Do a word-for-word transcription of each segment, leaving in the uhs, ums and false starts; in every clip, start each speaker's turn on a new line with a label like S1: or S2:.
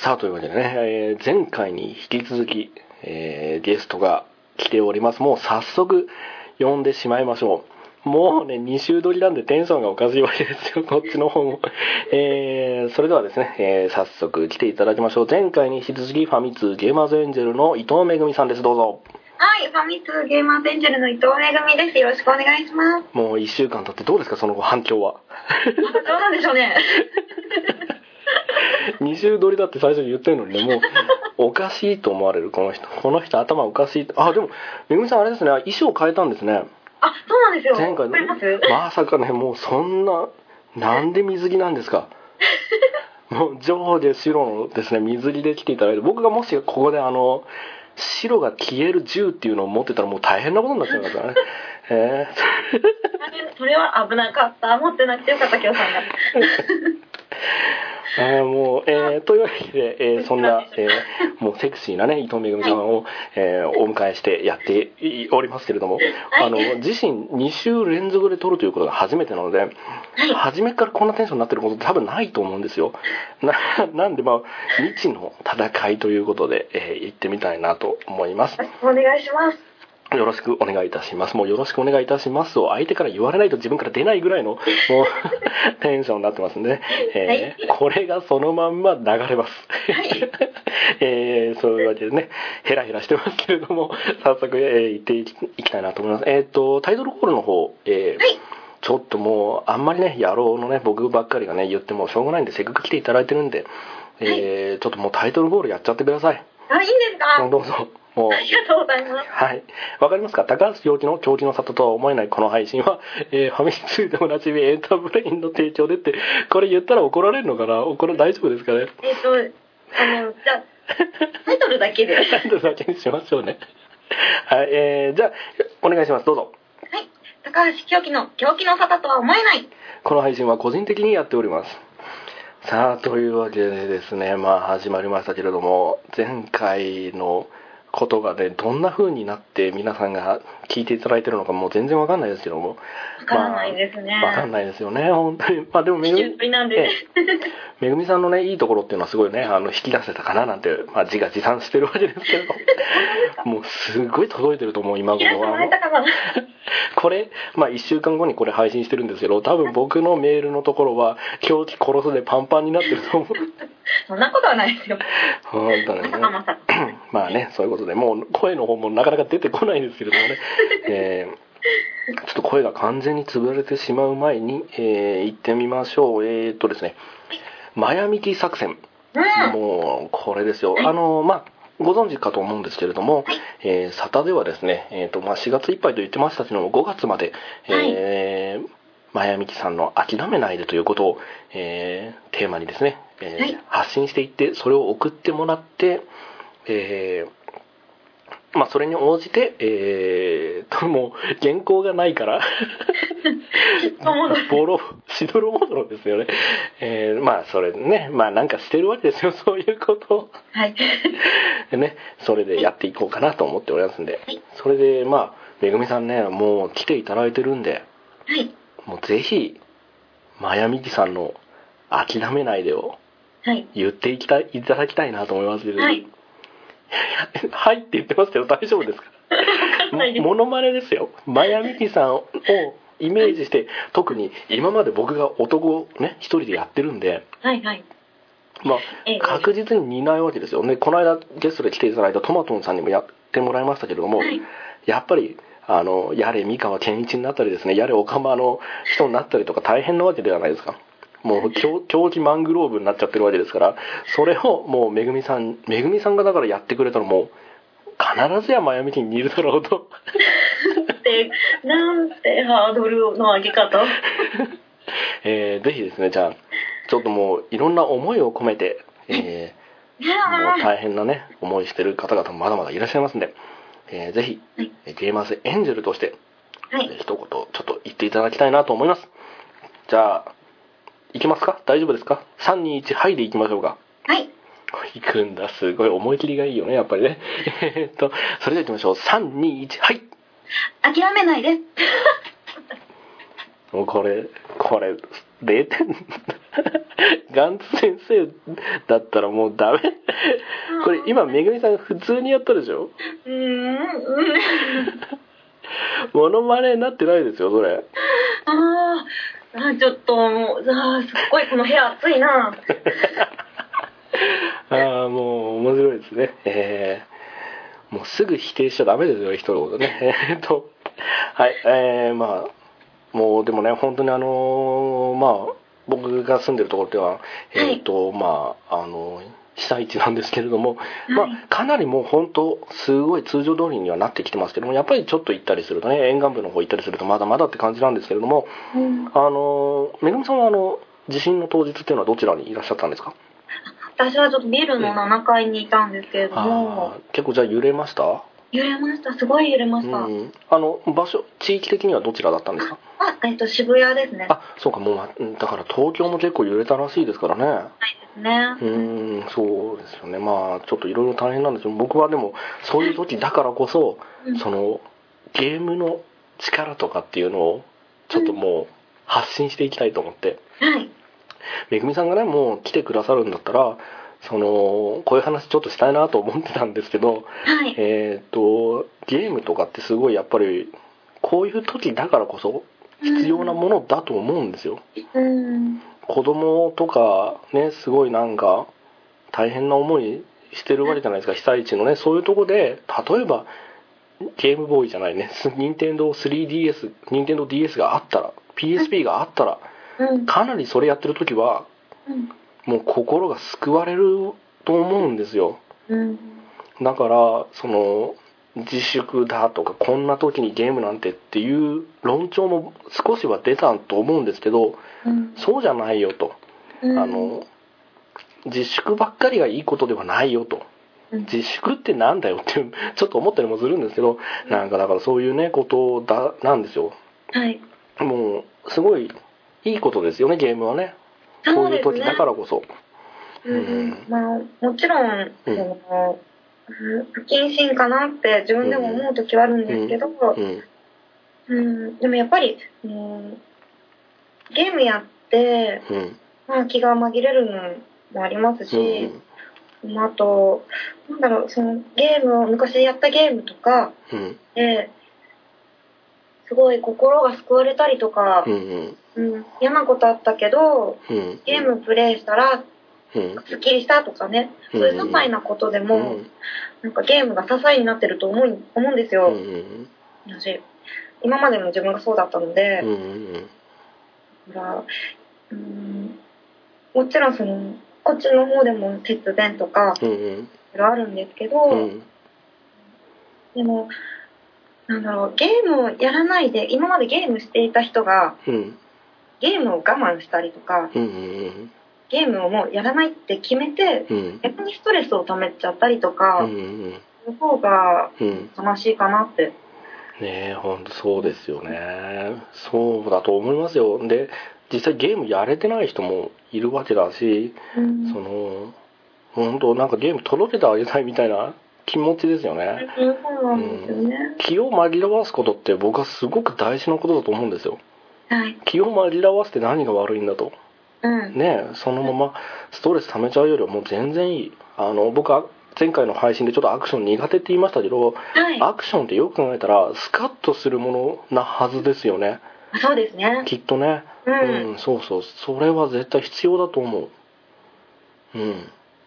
S1: さあというわけでね、えー、前回に引き続き、えー、ゲストが来ております。もう早速呼んでしまいましょう。もうねに週撮りなんでテンションがおかしいわけですよ、こっちの方も。えー、それではですね、えー、早速来ていただきましょう。前回に引き続きファミ通ゲーマーズエンジェルの伊藤めぐみさんです。どうぞ。
S2: はい、ファミ通ゲーマーズエンジェルの伊藤めぐみです。よろしくお願いします。
S1: もういっしゅうかん経ってどうですか、その後反響は。
S2: どうなんでしょうね。
S1: に週撮りだって最初に言ってるのにね、もうおかしいと思われる、この人この人頭おかしい。あ、でもめぐみさんあれですね、衣装変えたんですね。
S2: あ、そうなんですよ。
S1: 前回のまさかね、もうそんな、なんで水着なんですか。もう上下白のですね水着で来ていただいて、僕がもしここであの白が消える銃っていうのを持ってたらもう大変なことになっちゃいますからね。え
S2: ー、それは危なかった。持ってなくてよかった、今日さんが。
S1: あもう、えー、というわけで、えー、そんな、えー、もうセクシーなね伊藤めぐみさんを、はい、えー、お迎えしてやっておりますけれども、はい、あの自身に週連続で撮るということが初めてなので、はい、初めからこんなテンションになってること多分ないと思うんですよ。 な, なんでまあ未知の戦いということで、えー、行ってみたいなと思います。
S2: お願いします。
S1: よろしくお願いいたします。もうよろしくお願いいたしますを相手から言われないと自分から出ないぐらいのもうテンションになってますんで、ね、えーはい、これがそのまんま流れます。はい、えー、そういうわけでね、ヘラヘラしてますけれども、早速、えー、行っていきたいなと思います。えっと、タイトルコールの方、えーはい、ちょっともうあんまりね、野郎のね、僕ばっかりがね、言ってもしょうがないんで、せっかく来ていただいてるんで、えーはい、ちょっともうタイトルコールやっちゃってください。
S2: あ、いいんですか？
S1: どうぞ。もう
S2: ありがとうございます。
S1: はい。わかりますか？高橋陽気の長期の里とは思えないこの配信は、えー、ファミ通でおなじみエンターブレインの提供でって、これ言ったら怒られるのかな？これ大丈夫ですかね？
S2: えっと、あの、じゃあ、タイトルだけで。
S1: タイトルだけにしましょうね。はい、えー、じゃあ、お願いします。どうぞ。
S2: はい。高橋陽気の狂気の里とは思えない。
S1: この配信は個人的にやっております。さあ、というわけでですね、まあ始まりましたけれども、前回のことがね、どんな風になって皆さんが聞いていただいてるのかもう全然わかんないですけども、
S2: わからないですね。
S1: まあ、わかんないですよね、本当に。まあでもめぐみ、めぐみさんのね、いいところっていうのはすごいね、あの引き出せたかななんて、まあ自画自賛してるわけですけれども、もうすごい届いてると思う、今頃は。これ、まあいっしゅうかんごにこれ配信してるんですけど、多分僕のメールのところは狂気殺すでパンパンになってると思う。
S2: そんなことはないですよ。
S1: 本当にね。まあね、そういうことで、もう声の方もなかなか出てこないんですけれどもね、えー、ちょっと声が完全に潰れてしまう前に、えー、行ってみましょう。えーっとですね、マヤミキ作戦。うん、もう、これですよ。あの、まあ、ご存知かと思うんですけれども、えー、サタではですね、えーとまあ、しがついっぱいと言ってましたけども、ごがつまで、えー、マヤミキさんの諦めないでということを、えー、テーマにですね、えーはい、発信していって、それを送ってもらって、えー、まあそれに応じて、えー、もう原稿がないからボロしどろもどろですよね。えー、まあそれね、まあなんかしてるわけですよ、そういうことを。はい。でね、それでやっていこうかなと思っておりますんで、はい、それでまあめぐみさんね、もう来ていただいてるんで、はい、もうぜひマヤミキさんの諦めないでを言っていきたい、いただきたいなと思いますけど、はい。はいって言ってますけど大丈夫ですか？モノマネですよ。マヤミキさんをイメージして、特に今まで僕が男をね一人でやってるんで、はいはい。まあ確実に似ないわけですよね。この間ゲストで来ていただいたトマトンさんにもやってもらいましたけれども、はい、やっぱりあのやれ三河健一になったりですね、やれオカマの人になったりとか大変なわけではないですか。もう狂気マングローブになっちゃってるわけですから、それをもうめぐみさんめぐみさんがだからやってくれたらもう必ずやマヤミキに似るだろうと
S2: でなんてハードルの上げ方
S1: えー、ぜひですね、じゃあちょっともういろんな思いを込めて、えー、もう大変なね思いしてる方々もまだまだいらっしゃいますんで、えー、ぜひ、はい、ゲーマーズエンジェルとして、はい、一言ちょっと言っていただきたいなと思います。じゃあいきますか？大丈夫ですか？さんにいちはいでいきましょうか。はい。いくんだ、すごい思い切りがいいよね、やっぱりね。えっとそれではいきましょう。さんにいちはい。
S2: 諦めないで。
S1: もうこれこれれいてんガンツ先生だったらもうダメ。これ今めぐみさん普通にやったでしょ。
S2: うーん
S1: モノマネになってないですよそれ。
S2: ああちょっともうあすっごいこの部屋暑いな。
S1: ああもう面白いですね。えー、もうすぐ否定しちゃダメですよ人のことね。えーっとはいえー、まあもうでもね本当にあのー、まあ僕が住んでるところではえーっと、はい、まああの被災地なんですけれども、はい、まあかなりもう本当すごい通常通りにはなってきてますけども、やっぱりちょっと行ったりするとね沿岸部の方行ったりするとまだまだって感じなんですけれども、うん、あのめぐみさんはあの地震の当日っていうのはどちらにいらっしゃったんですか？
S2: 私はちょっとビルのななかいにいたんですけれども、
S1: 結構じゃあ揺れました？
S2: 揺れました。すごい揺れました。
S1: うん、あの場所地域的にはどちらだったんですか？
S2: あ、えっと渋谷ですね。
S1: あ、そうかもうだから東京も結構揺れたらしいですからね。
S2: はいですね。
S1: うん、そうですよね。まあちょっといろいろ大変なんですけど、僕はでもそういう時だからこそ、うん、そのゲームの力とかっていうのをちょっともう発信していきたいと思って。
S2: はい。
S1: めぐみさんがねもう来てくださるんだったら。そのこういう話ちょっとしたいなと思ってたんですけど、
S2: はい、
S1: えっとゲームとかってすごいやっぱりこういう時だからこそ必要なものだと思うんですよ、
S2: うん、
S1: 子供とかねすごいなんか大変な思いしてるわけじゃないですか、被災地のねそういうとこで例えばゲームボーイじゃないね任天堂 スリーディーエス 任天堂 ディーエス があったら ピーエスピー があったら、うん、かなりそれやってる時は、うんもう心が救われると思うんですよ、
S2: うん、
S1: だからその自粛だとかこんな時にゲームなんてっていう論調も少しは出たと思うんですけど、うん、そうじゃないよと、うん、あの自粛ばっかりがいいことではないよと、うん、自粛ってなんだよっていうちょっと思ったりもするんですけど、うん、なんかだからそういうねことだなんですよ、
S2: はい、
S1: もうすごいいいことですよねゲームはね。そういう時だからこそ。
S2: うんうん、まあもちろん、その不謹慎かなって自分でも思う時はあるんですけど、うんうん、でもやっぱり、うん、ゲームやって、うん、まあ、気が紛れるのもありますし、うんうん、あとなんだろうそのゲームを昔やったゲームとかで、すごい心が救われたりとか、うんうんうん、嫌なことあったけど、うん、ゲームプレイしたら、うん、すっきりしたとかね、うん、そういう些細なことでも、うん、なんかゲームが支えになってると思う、思うんですよ、うん、私今までも自分がそうだったので、うん、だから、うん、もちろんそのこっちの方でも節電とか、うん、あるんですけど、うん、でもなんだろうゲームをやらないで今までゲームしていた人が、うん、ゲームを我慢したりとか、うんうんうん、ゲームをもうやらないって決めて、うん、逆にストレスを溜めちゃったりとか、うんうん、その方が悲しいかなって、
S1: うん、ねえほんとそうですよね、そうだと思いますよ。で実際ゲームやれてない人もいるわけだし、うん、その本当なんかゲーム届けてあげたいみたいな気持ちですよね。
S2: そうなんですよね、
S1: うん、気を紛らわすことって僕はすごく大事なことだと思うんですよ、
S2: はい、
S1: 気を紛らわせて何が悪いんだと、うん、ねそのままストレス溜めちゃうよりはもう全然いい。あの僕は前回の配信でちょっとアクション苦手って言いましたけど、はい、アクションってよく考えたらスカッとするものなはずですよね。
S2: そうですね
S1: きっとね、うん、うん、そうそうそれは絶対必要だと思う。うん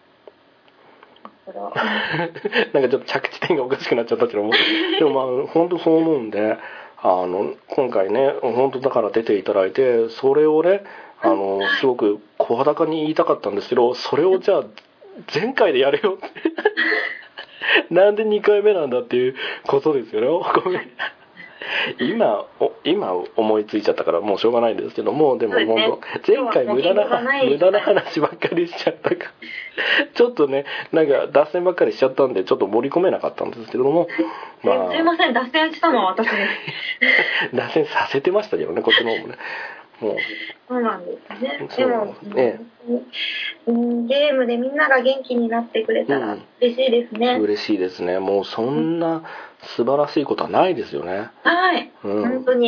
S1: なんかちょっと着地点がおかしくなっちゃったけどもでもまあ本当そう思うんで、あの今回ね本当だから出ていただいてそれをねあのすごく声高に言いたかったんですけど、それをじゃあ前回でやれよってなんでにかいめなんだっていうことですよね。ごめん今今思いついちゃったからもうしょうがないんですけども、でも本当前回無駄な無駄な話ばっかりしちゃったからちょっとねなんか脱線ばっかりしちゃったんでちょっと盛り込めなかったんですけども、
S2: まあ、すいません脱線したのは私です
S1: 脱線させてましたけどねこっちの方もね。もう
S2: そうなんですね。でも、ね、うん、ゲームでみんなが元気になってくれたら嬉しいですね、
S1: うん、嬉しいですね。もうそんな素晴らしいことはないですよね。
S2: はい、うん、本当に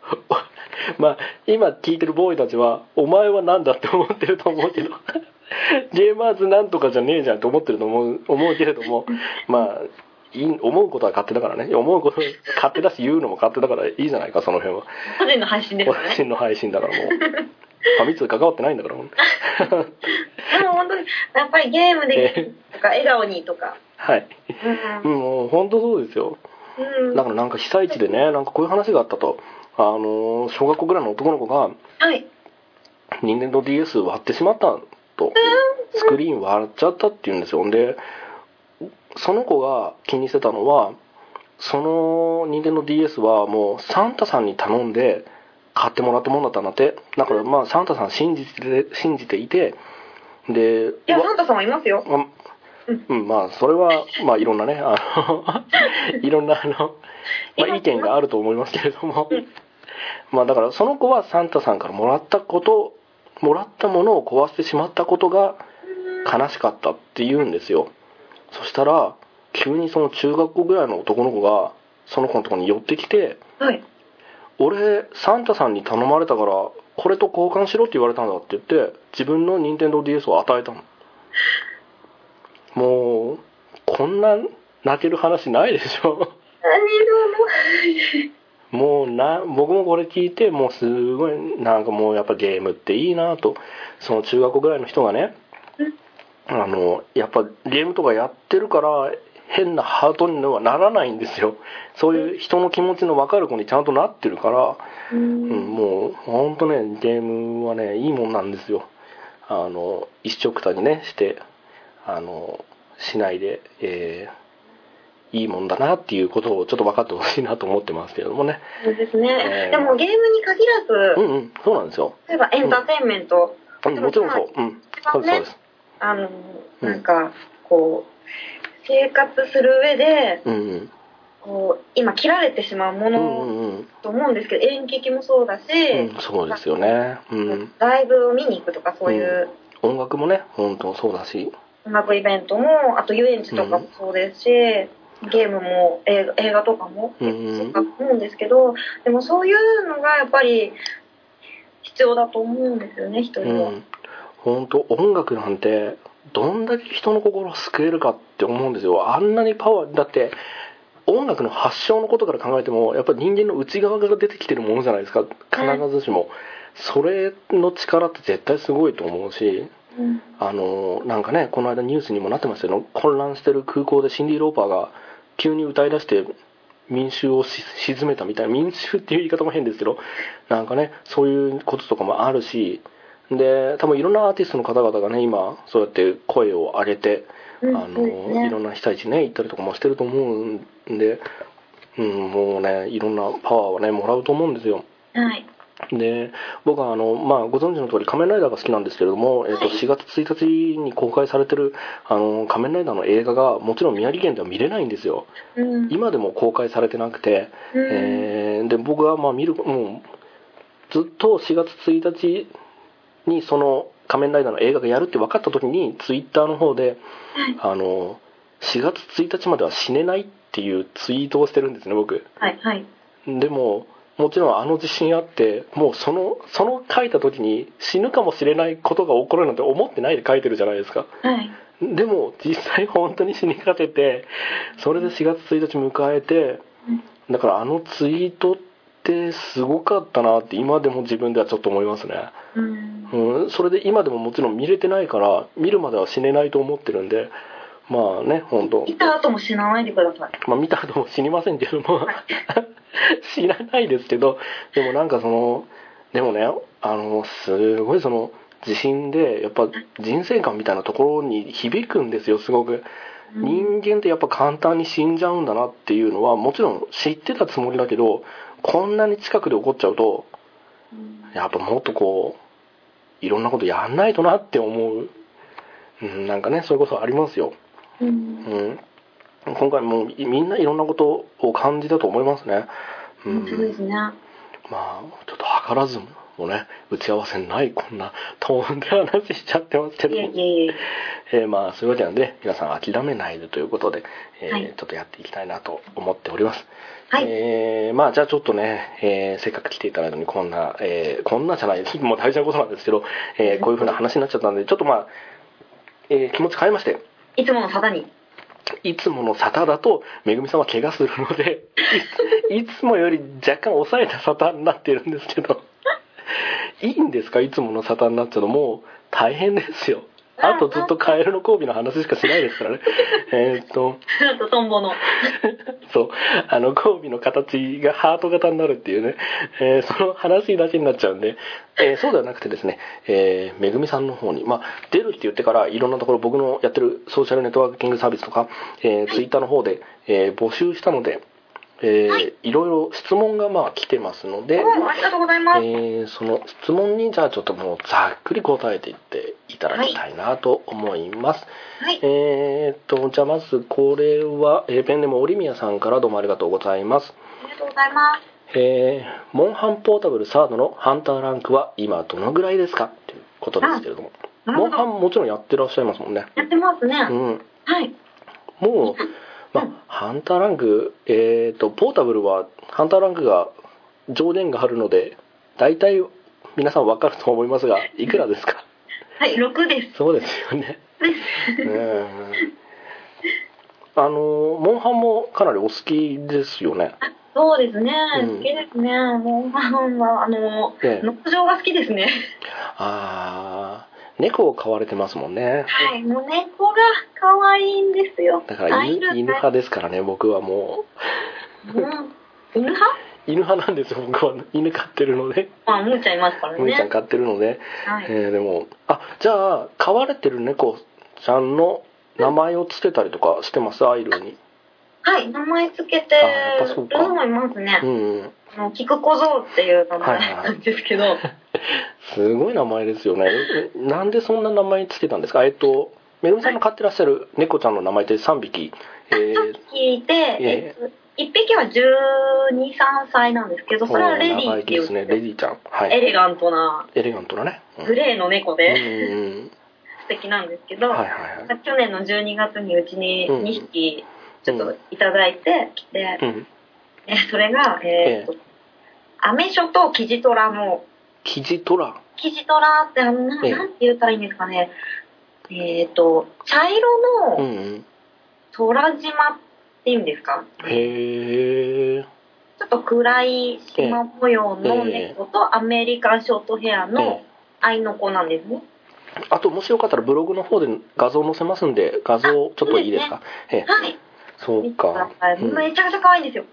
S1: まあ今聞いてるボーイたちはお前はなんだって思ってると思うけどゲーマーズなんとかじゃねえじゃんって思ってると思う思うけれども、まあいい思うことは勝手だからね。思うこと勝手だし言うのも勝手だからいいじゃないか、その辺は。
S2: 個人の配信ですね。
S1: 個人の配信だからもうファミ通関わってないんだからもう
S2: でも本当にやっぱりゲームでとか笑顔にとか、
S1: はい、うん、もう本当そうですよ、うん、だからなんか被災地でね、なんかこういう話があったと、あの小学校ぐらいの男の子が、はい、任天堂 ディーエス 割ってしまったと、スクリーン割っちゃったって言うんですよ。でその子が気にしてたのは、その任天堂 ディーエス はもうサンタさんに頼んで買ってもらったもんだったんだって。だからまあサンタさん信じて信じていて、で、
S2: いやサンタさんはいますよ。
S1: あ、うん、まあそれはまあいろんなね、あのいろんなあの、まあ、意見があると思いますけれども、まあだからその子はサンタさんからもらったこと、もらったものを壊してしまったことが悲しかったって言うんですよ。そしたら急にその中学校ぐらいの男の子がその子のところに寄ってきて、はい、俺サンタさんに頼まれたからこれと交換しろって言われたんだって言って自分の任天堂 ディーエス を与えたの。もうこんな泣ける話ないでしょ。もうな、僕もこれ聞いてもうすごいなんかもうやっぱゲームっていいなと。その中学校ぐらいの人がね、あのやっぱゲームとかやってるから変なハートにはならないんですよ。そういう人の気持ちの分かる子にちゃんとなってるから、うん、もうほんとねゲームはねいいもんなんですよ。あの一緒くたにねしてあのしないで、えー、いいもんだなっていうことをちょっと分かってほしいなと思ってますけれどもね。
S2: そうですね、えー、でもゲームに限らず、
S1: うんうん、そうなんですよ。
S2: 例えばエンターテインメント、
S1: うん、もちろんそう、うん、そうですそうです。
S2: あのなんかこう生活する上で、うんうん、こう今切られてしまうものと思うんですけど、演劇もそうだし、
S1: うん、そうですよね、うん、
S2: ライブを見に行くとかそういう、
S1: うん、音楽もね本当そうだし、
S2: 音楽イベントもあと遊園地とかもそうですし、うん、ゲームも映画、映画とかもそうだと思うんですけど、でもそういうのがやっぱり必要だと思うんですよね、人には。うん、
S1: 本当音楽なんてどんだけ人の心を救えるかって思うんですよ。あんなにパワーだって音楽の発祥のことから考えてもやっぱり人間の内側から出てきてるものじゃないですか、必ずしも。それの力って絶対すごいと思うし、うん、あのなんかねこの間ニュースにもなってましたけど、混乱してる空港でシンディ・ローパーが急に歌い出して民衆を鎮めたみたいな、民衆っていう言い方も変ですけど、なんかねそういうこととかもあるし、で多分いろんなアーティストの方々がね今そうやって声を上げて、うん、あの、ね、いろんな被災地ね行ったりとかもしてると思うんで、うん、もうねいろんなパワーをねもらうと思うんですよ。はい。で僕はあの、まあ、ご存知の通り仮面ライダーが好きなんですけれども、はい、えー、としがつついたちに公開されてるあの仮面ライダーの映画がもちろん宮城県では見れないんですよ、うん、今でも公開されてなくて、うん、えー、で僕はまあ見るもうずっとしがつついたちにその仮面ライダーの映画がやるって分かった時にツイッターの方で、はい、あのしがつついたちまでは死ねないっていうツイートをしてるんですね僕。はいはい。でももちろんあの地震あってもうそのその書いた時に死ぬかもしれないことが起こるなんて思ってないで書いてるじゃないですか。はい。でも実際本当に死にかけてそれでしがつついたち迎えて、だからあのツイートってすごかったなって今でも自分ではちょっと思いますね。うん、うん、それで今でももちろん見れてないから見るまでは死ねないと思ってるんで、まあね本当
S2: 見た後も死なないでください。
S1: まあ見た後も死にませんけども、はい、知らないですけど、でもなんかそのでもねあのすごいその地震でやっぱ人生観みたいなところに響くんですよすごく。人間ってやっぱ簡単に死んじゃうんだなっていうのはもちろん知ってたつもりだけど、こんなに近くで起こっちゃうとやっぱもっとこういろんなことやんないとなって思う、うん、なんかねそういうことありますよ、うんうん、今回もみんないろんなことを感じたと思いますね、
S2: うん、そうですね。ま
S1: あちょっと図らずもね打ち合わせないこんなトーンで話しちゃってますけど、いえいえいえ、 えー、まあそういうわけなんで皆さん諦めないでということで、えーはい、ちょっとやっていきたいなと思っております。はい、えー、まあじゃあちょっとね、えー、せっかく来ていただいたのにこんな、えー、こんなじゃないですもう大事なことなんですけど、えー、こういう風な話になっちゃったんでちょっとまあ、えー、気持ち変えまして、
S2: いつもの沙汰に
S1: いつもの沙汰だとめぐみさんは怪我するのでいつもより若干抑えた沙汰になってるんですけどいいんですか？いつもの沙汰になっちゃうのもう大変ですよ。あとずっとカエルの交尾の話しかしないですからね。えっと
S2: あとトンボの
S1: そうあの交尾の形がハート型になるっていうね、えー、その話だけになっちゃうんで、えー、そうではなくてですね、えー、めぐみさんの方に、まあ、出るって言ってからいろんなところ僕のやってるソーシャルネットワーキングサービスとか、えー、ツイッターの方で、えー、募集したので、えーはい、いろいろ質問がまあ来てますので、
S2: ありがとうございます。
S1: えー、その質問にじゃあちょっともうざっくり答えていっていただきたいなと思います。はい、えー、っとじゃあまずこれは、えー、ペンネームオリミヤさんからどうもありがとうございます。
S2: ありがとうございます。
S1: えー、モンハンポータブルサードのハンターランクは今どのぐらいですかということですけれども、モンハンもちろんやってらっしゃいますもんね。
S2: やってますね。
S1: うん。
S2: はい。
S1: もうまあ、ハンターランク、えーと、ポータブルはハンターランクが上限があるので大体皆さん分かると思いますがいくらですか？
S2: はい、ろくです。
S1: そうですよね。うんあのモンハンもかなりお好きですよね。
S2: そうですね、うん、好きですね。モンハンはあの、ね、農場が好きですね。
S1: ああ猫を飼われてますもんね。
S2: はい、もう猫が可愛いんですよ。
S1: だから犬、犬派ですからね、僕はも
S2: う。うん、犬派？
S1: 犬派なんですよ、僕は。犬飼ってるので。
S2: あ、むーちゃんいますからね。
S1: むーちゃん飼ってるので。
S2: はい、
S1: えー、でも、あ、じゃあ、飼われてる猫ちゃんの名前をつけたりとかしてます、アイルに。
S2: はい、名前つけてるのもいますね。うん。あの、菊小僧っていう名前なんですけど。はいはい
S1: すごい名前ですよね。なんでそんな名前つけたんですか？えっとめぐみさんの飼ってらっしゃる猫ちゃんの名前ってさんびき。
S2: えー、さんびきいて、えー、いっぴきはじゅうに、さんさいなんですけど、それはレディーっていう
S1: ですね。レディーちゃん。はい。
S2: エレガントな。
S1: エレガントなね。
S2: うん、グレーの猫で、うん、素敵なんですけど、はいはいはい、去年のじゅうにがつにうちににひきちょっといただいてきて、うん、えそれが、えー、っと、えー、アメショとキジトラの。
S1: キジトラ
S2: キジトラってあの、な, なんて言ったらいいんですかね。えっ、ー、と、茶色の空島っていうんですか、
S1: うん、へえ。
S2: ちょっと暗い縞模様の猫とアメリカンショートヘアの愛の子なんですね。
S1: あと、もしよかったらブログの方で画像載せますんで、画像ちょっといいですか？
S2: そうですね。はい。
S1: そうか。
S2: うん、めちゃくちゃ可愛いんですよ。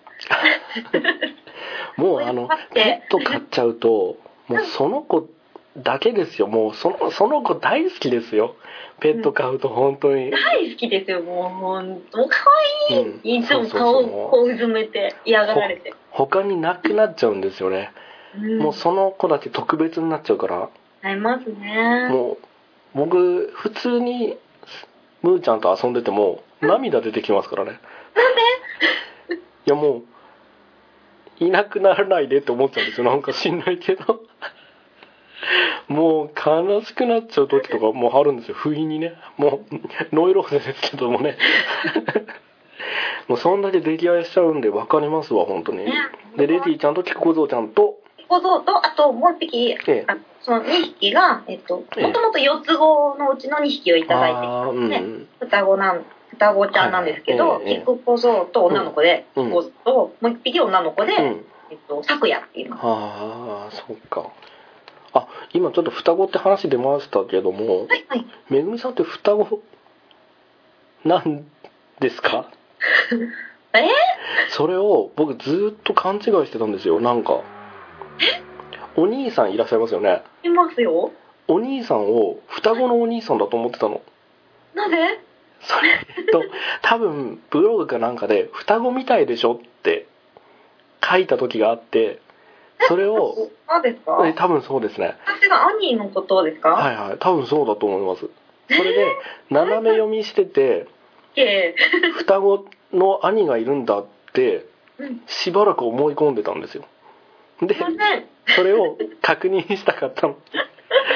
S1: もうあの、ペット飼っちゃうと、もうその子だけですよ。もうそのその子大好きですよ。ペット飼うと本当に、うん、
S2: 大好きですよ。もう本当可愛い、うん、いつも顔をこううずめて嫌がられて
S1: 他になくなっちゃうんですよね、うん、もうその子だけ特別になっちゃうから
S2: ありますね。
S1: もう僕普通にむーちゃんと遊んでても涙出てきますからね。
S2: なん
S1: で？いやもういなくならないでって思っちゃうんですよ。なんか知んないけどもう悲しくなっちゃう時とかもあるんですよ。不意にね。もうノイローゼですけどもねもうそんだけ出来合いしちゃうんで分かりますわ本当に。でレディーちゃんとキクコゾウちゃんと
S2: キクコゾウとあともう一匹、ええ、あそのにひきがえっともともとよっつ子のうちのにひきをいただいてきたので、うん、双子なん双子ちゃんなんですけど、はいはい、キクコゾウと女の子で、うん、キクコゾウともう一匹女の子で、うん、えっとサクヤっていうの。
S1: ああそっか。あ、今ちょっと双子って話出ましたけども、
S2: はいはい、
S1: めぐみさんって双子なんですか？
S2: え？
S1: それを僕ずっと勘違いしてたんですよ。なんかお兄さんいらっしゃいますよね。
S2: いますよ。
S1: お兄さんを双子のお兄さんだと思ってたの。
S2: なぜ？
S1: それと多分ブログかなんかで双子みたいでしょって書いた時があって、それを
S2: そうですか？
S1: え多分そうですね。
S2: 私が兄のことですか？
S1: はいはい、多分そうだと思います。それで斜め読みしてて双子の兄がいるんだってしばらく思い込んでたんですよ。でそれを確認したかったの。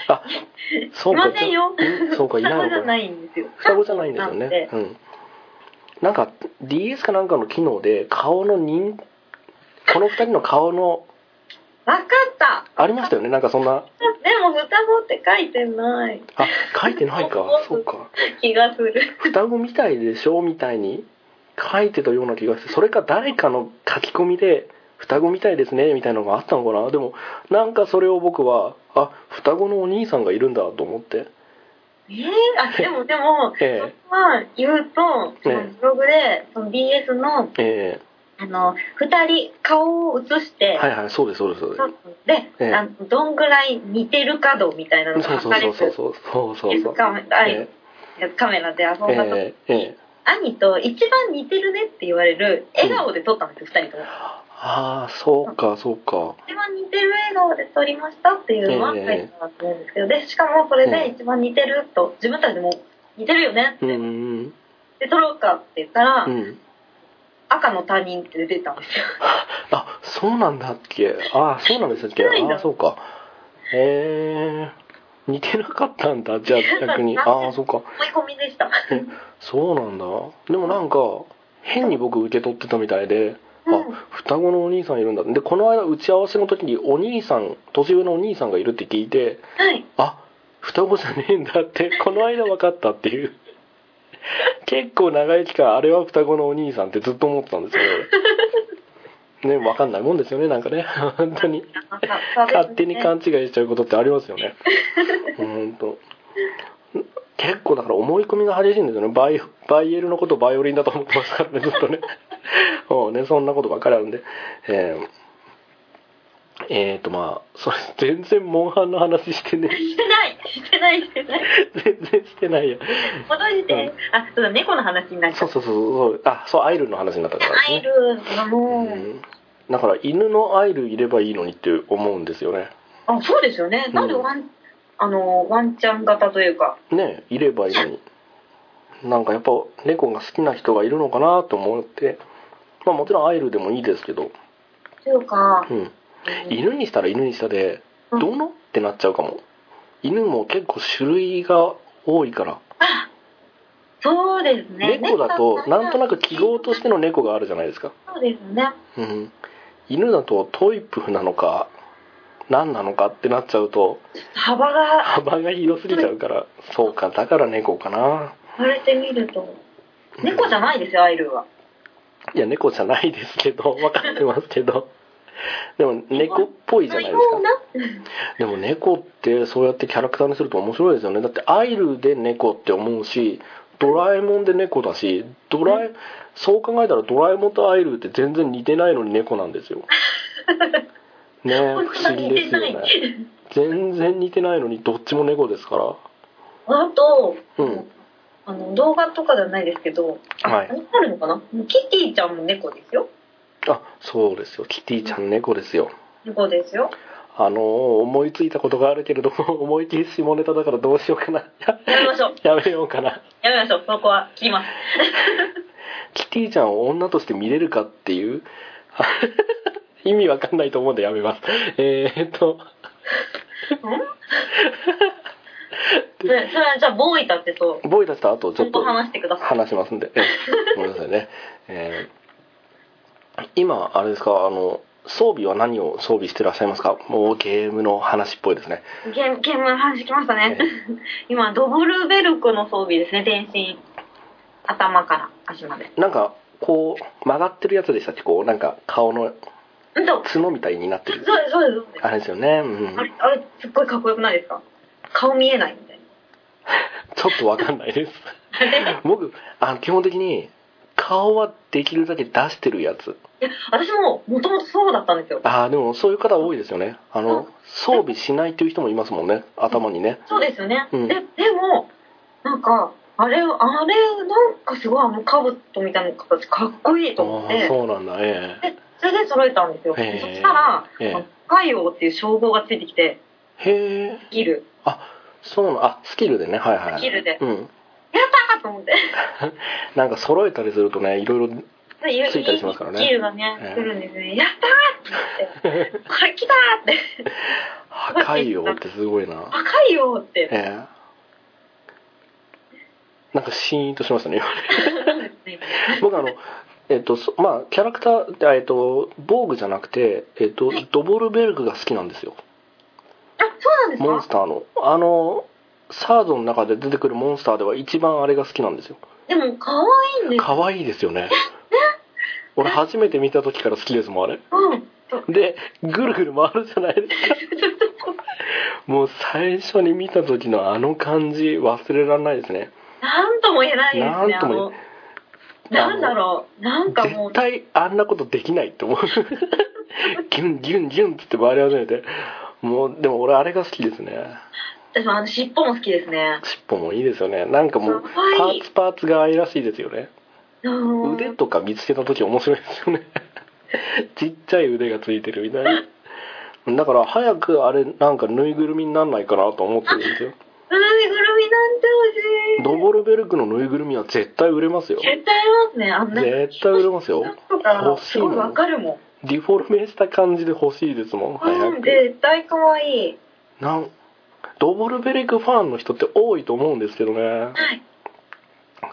S1: あ、そうか。
S2: いませんよ。
S1: そうか、いないのか。
S2: 双子じゃないんですよ。
S1: 双子じゃないんですよね。うん。なんか ディーエス かなんかの機能で顔の人このふたりの顔の
S2: わかった
S1: ありましたよね、なんかそんな。
S2: でも双子って書いてない。
S1: あ、書いてないか。そうか。
S2: 気がする。
S1: 双子みたいでしょみたいに書いてたような気がして、それか誰かの書き込みで双子みたいですねみたいなのがあったのかな。でもなんかそれを僕はあ、双子のお兄さんがいるんだと思って。
S2: えー、あでもでも、
S1: ええ、
S2: そこは言うと、そのブログでその ディーエス の、
S1: ええ、
S2: あのふたり顔を写して、
S1: はいはい、そうですそうですそうです。
S2: で、
S1: ええ、
S2: あのどんぐらい似てるか度みたいなのが測れる。
S1: そうそうそうそうそうそうそう。
S2: カメラ、ええ、カメラで遊んだ時に、えええ、兄と一番似てるねって言われる笑顔で撮ったんですよ、ふたりとも。
S1: ああ、そうかそうか。
S2: 一番似てる笑顔で撮りましたっていうのは書いてたと思うんですけど、でしかもそれで一番似てると、自分たちでも似てるよねって、うん、で撮ろうかって言ったら、うん、赤の他人って出てたんですよ。
S1: あ、そうなんだっけ。あ、そうなんですっけ。あ、そうか。へえ。似てなかったんだ、じゃあ逆に。ああ、そうか。
S2: 思い込みでした。
S1: そうなんだ。でもなんか変に僕受け取ってたみたいで、うん、あ、双子のお兄さんいるんだ。でこの間打ち合わせの時にお兄さん、年上のお兄さんがいるって聞いて、はい、あ、双子じゃねえんだってこの間分かったっていう。結構長い期間あれは双子のお兄さんってずっと思ってたんですよね。分かんないもんですよね、なんかね。本当に勝手に勘違いしちゃうことってありますよね。本当。結構だから思い込みが激しいんですよね。バイ、バイエルのことをバイオリンだと思ってますからね、ずっとね。もうね、そんなことばっかりあるんで。えー、えーとまあ、それ全然モンハンの話してね。
S2: してないしてないしてない。
S1: 全然してないよ。
S2: 戻して、うん、あ、そうだ、猫の話になっちゃう。
S1: そうそうそう。あ、そう、アイルの話になったからですね。
S2: アイルがもう、うん。
S1: だから犬のアイルいればいいのにって思うんですよね。
S2: あ、そうですよね。なんでワン、うん、あのワンちゃん型というか
S1: ね、いればいいのに。なんかやっぱ猫が好きな人がいるのかなと思って、まあもちろんアイルでもいいですけど。
S2: というか、
S1: うん、犬にしたら犬にしたでどの、うん、ってなっちゃうかも。犬も結構種類が多いから。
S2: あ、そうですね。
S1: 猫だとなんとなく記号としての猫があるじゃないですか。
S2: そうですね。
S1: うん。犬だとトイプなのか何なのかってなっちゃうと
S2: 幅が
S1: 幅が広すぎちゃうから、そうか、だから猫かな。
S2: 言われてみると猫じゃないですよ、アイルは。
S1: いや、猫じゃないですけど、分かってますけどでも猫っぽいじゃないですか。でも猫ってそうやってキャラクターにすると面白いですよね。だってアイルで猫って思うし、ドラえもんで猫だし、ドラえ、そう考えたらドラえもんとアイルって全然似てないのに猫なんですよね。え、不思議ですよね。全然似てないのにどっちも猫ですから。
S2: あと、うん、あの動画とかではないですけど、はい、あるのかな、キティちゃんも猫ですよ。
S1: あ、そうですよ、キティちゃん猫ですよ。
S2: 猫ですよ。
S1: あの思いついたことがあるけれども思いっきり下ネタだからどうしようかな。
S2: やめましょう。
S1: やめようかな。
S2: やめましょう。そこは切ります。
S1: キティちゃんを女として見れるかっていう意味わかんないと思うんでやめます。えー、っと
S2: それはじゃあボーイたちと
S1: ボーイたちとあとちょっと
S2: 話してください。
S1: 話しますんで、えごめんなさいね。えー、今あれですか、あの装備は何を装備してらっしゃいますか？もうゲームの話っぽいですね。
S2: ゲーム、ゲームの話きましたね。えー、今ドブルベルクの装備ですね。全身、頭から足まで。
S1: なんかこう曲がってるやつでしたっけ？こうなんか顔の角みたいになってる。
S2: そうですそうです。
S1: あれですよね。うん、
S2: あれあれすっごいかっこよくないですか？顔見えないみたいな。
S1: ちょっとわかんないです。僕あの基本的に顔はできるだけ出してるやつ。
S2: いや、私ももともとそうだったんですよ。
S1: ああ、でもそういう方多いですよね。あの装備しないっていう人もいますもんね、頭にね。
S2: そうですよね。うん、ででもなんかあれあれなんかすごいあのカブトみたいな形かっこいいと思って。
S1: あ、そうなんだ。ええー。
S2: でそれで揃えたんですよ。えー、そしたら、えー、海王っていう称号がついてきて。
S1: へえ。
S2: スキル。
S1: あ、そうな、あ、スキルでね、はいはい。
S2: スキルで。
S1: うん。
S2: やったーと思って。
S1: なんか揃えたりするとね、いろいろついたりしますからね。
S2: ギルがね、えー、来るんですね。やったーって言って、これ来たーって。
S1: 破壊王ってすごいな。
S2: 破壊王って。えー、
S1: なんかシーンとしましたね、今。僕あの、えっと、まあ、キャラクター、えっと、防具じゃなくて、えっと、はい、ドボルベルグが好きなんですよ。
S2: あ、そうなんですか？
S1: モンスターの。あの、サードの中で出てくるモンスターでは一番あれが好きなんですよ。
S2: でも、可愛いんですよ。
S1: 可愛いですよね。俺初めて見た時から好きですもん、あれ。うん。で、ぐるぐる回るじゃないですか。もう最初に見た時のあの感じ忘れられないですね。
S2: なんとも言えないですね。
S1: なんとも言えない。
S2: なんだろう、なんかもう
S1: 絶対あんなことできないって思う。ギュンギュンギュンって回り始めて、もうでも俺あれが好きですね。
S2: 私もあの尻尾も好きですね。
S1: 尻尾もいいですよね。なんかもうパーツパーツが愛らしいですよね。腕とか見つけた時面白いですよね。ちっちゃい腕がついてるみたいな。だから早くあれなんかぬいぐるみになんないかなと思ってるんですよ。
S2: ぬいぐるみなんて欲しい。
S1: ドボルベルクのぬいぐるみは絶対売れますよ。
S2: 絶対売れますね。あんな
S1: 絶対売れますよ。
S2: 欲しいもん。わかるも
S1: ん。ディフォルメした感じで欲しいですもん。早く。
S2: 絶対可愛い。
S1: なんドボルベルクファンの人って多いと思うんですけどね。はい。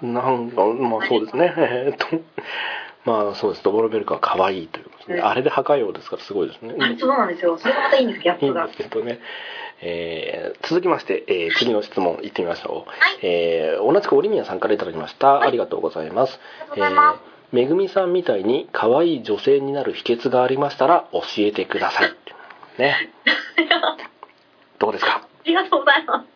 S1: なんかまあそうですね。えっとまあそうです。ドボルベルクは可愛いということですね。あれで破壊王ですからすごいですね。
S2: あ、そうなんですよ。それがまたいいんですギャップが。
S1: いいんですけどね。えー、続きまして、えー、次の質問いってみましょう。はい、えー、同じくオリミアさんからいただきました、はい、ありがとうございます。えー、めぐみさんみたいに可愛い女性になる秘訣がありましたら教えてください。ね。どうですか？
S2: ありがとうございます。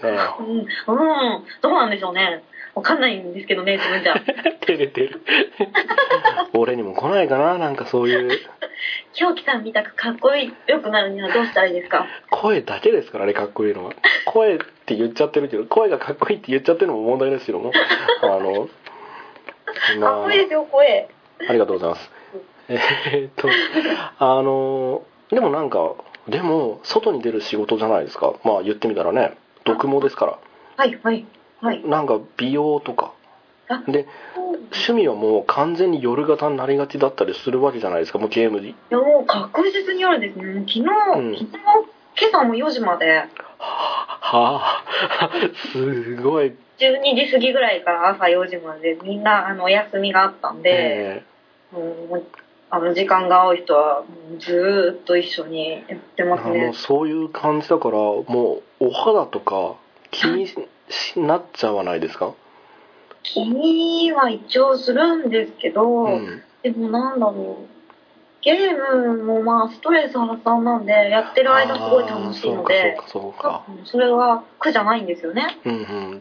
S2: ね、うん、うん、どうなんでしょうね。わかんないんですけどね、自分じゃ。
S1: 照れてる。俺にも来ないかな、なんかそういう。
S2: 狂気さんみたくかっこよくなるにはどうしたらいいですか？
S1: 声だけですからね、かっこいいのは。声って言っちゃってるけど、声がかっこいいって言っちゃってるのも問題ですけども。あの、
S2: まあ、かっこいいですよ、声。
S1: ありがとうございます。えー、っと、あの、でもなんか、でも、外に出る仕事じゃないですか。まあ言ってみたらね、読モですから。
S2: はいはい。はい、
S1: なんか美容とかで趣味はもう完全に夜型になりがちだったりするわけじゃないですか、もうゲームに。い
S2: やもう確実に夜ですね。昨日、うん、昨日今朝もよじまで。
S1: はあすごい。
S2: じゅうにじ過ぎぐらいから朝よじまでみんなあのお休みがあったんで、えー、もうあの時間が合う人はずっと一緒にやってますね。
S1: あのそういう感じだからもうお肌とか気になっちゃわないですか？
S2: 気には一応するんですけど、うん、でもなんだろう、ゲームもまあストレス発散なんでやってる間すごい楽しいので、
S1: そうかそうかそうか、
S2: それは苦じゃないんですよね。
S1: うんうん、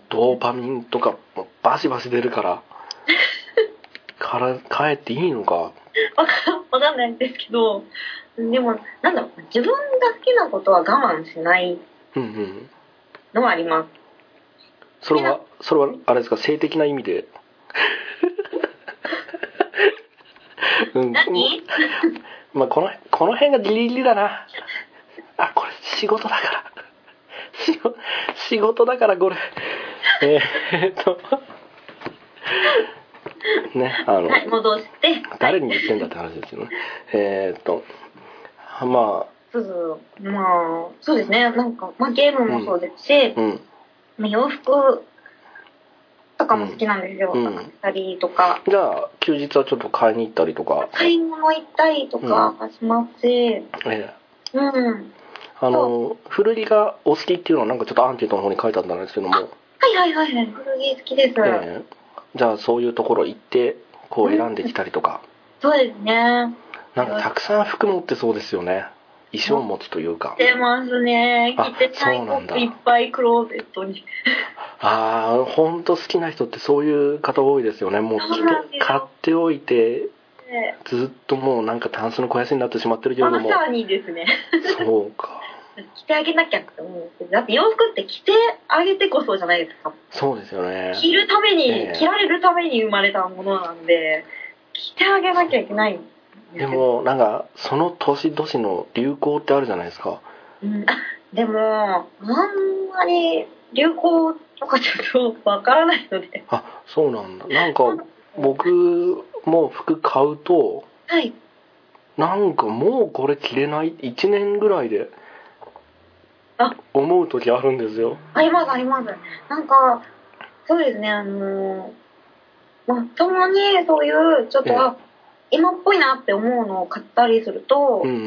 S1: ドーパミンとかバシバシ出るからから帰っていいのかわ
S2: かんないんですけど、でもなんだろう、自分が好きなことは我慢しないのはあります。うんうん、
S1: それはそれはあれですか、性的な意味で。
S2: うん、何？
S1: まあこのこの辺がギリギリだな。あ、これ仕事だから。仕事だからこれ。えー、っとね、あの、
S2: はい、戻して、
S1: 誰に言ってんだって話ですよね。えー、っとまあ
S2: そうそうまあそうですね、なんかまあゲームもそうですし、うんうん、洋服とかも好きなんですよ。アクセサリーとか。
S1: じゃあ休日はちょっと買いに行ったりとか。
S2: 買い物行ったりとかしますし。ええ。うん。
S1: あの古着がお好きっていうのはなんかちょっとアンケートの方に書いてあったんですけども。
S2: はいはいはいはい。古着好きです。
S1: ええ。じゃあそういうところ行ってこう選んできたりとか。
S2: うん、そうですね。なん
S1: かたくさん服持ってそうですよね。衣装持つというか。
S2: 出ますね。着てたい服いっぱいクローゼットに。
S1: ああ、本当好きな人ってそういう方多いですよね。もう着て買っておいて、ずっともうなんかタンスの肥やしになってしまってるけれども。
S2: まさにですね。
S1: そうか。
S2: 着てあげなきゃって思うんですけど、だって洋服って着てあげてこそじゃないですか。
S1: そうですよね。
S2: 着るために、えー、着られるために生まれたものなんで、着てあげなきゃいけない。
S1: でもなんかその年々の流行ってあるじゃないですか。
S2: うん、あでもあんまり流行とかちょっとわからないので。
S1: あ、そうなんだ。なんか僕もう服買うと、
S2: はい、
S1: なんかもうこれ着れないいちねんぐらいで思う時あるんですよ。
S2: ありますあります。なんかそうですね、あのー、まあたまにそういうちょっと、ええ、今っぽいなって思うのを買ったりすると、うんうん、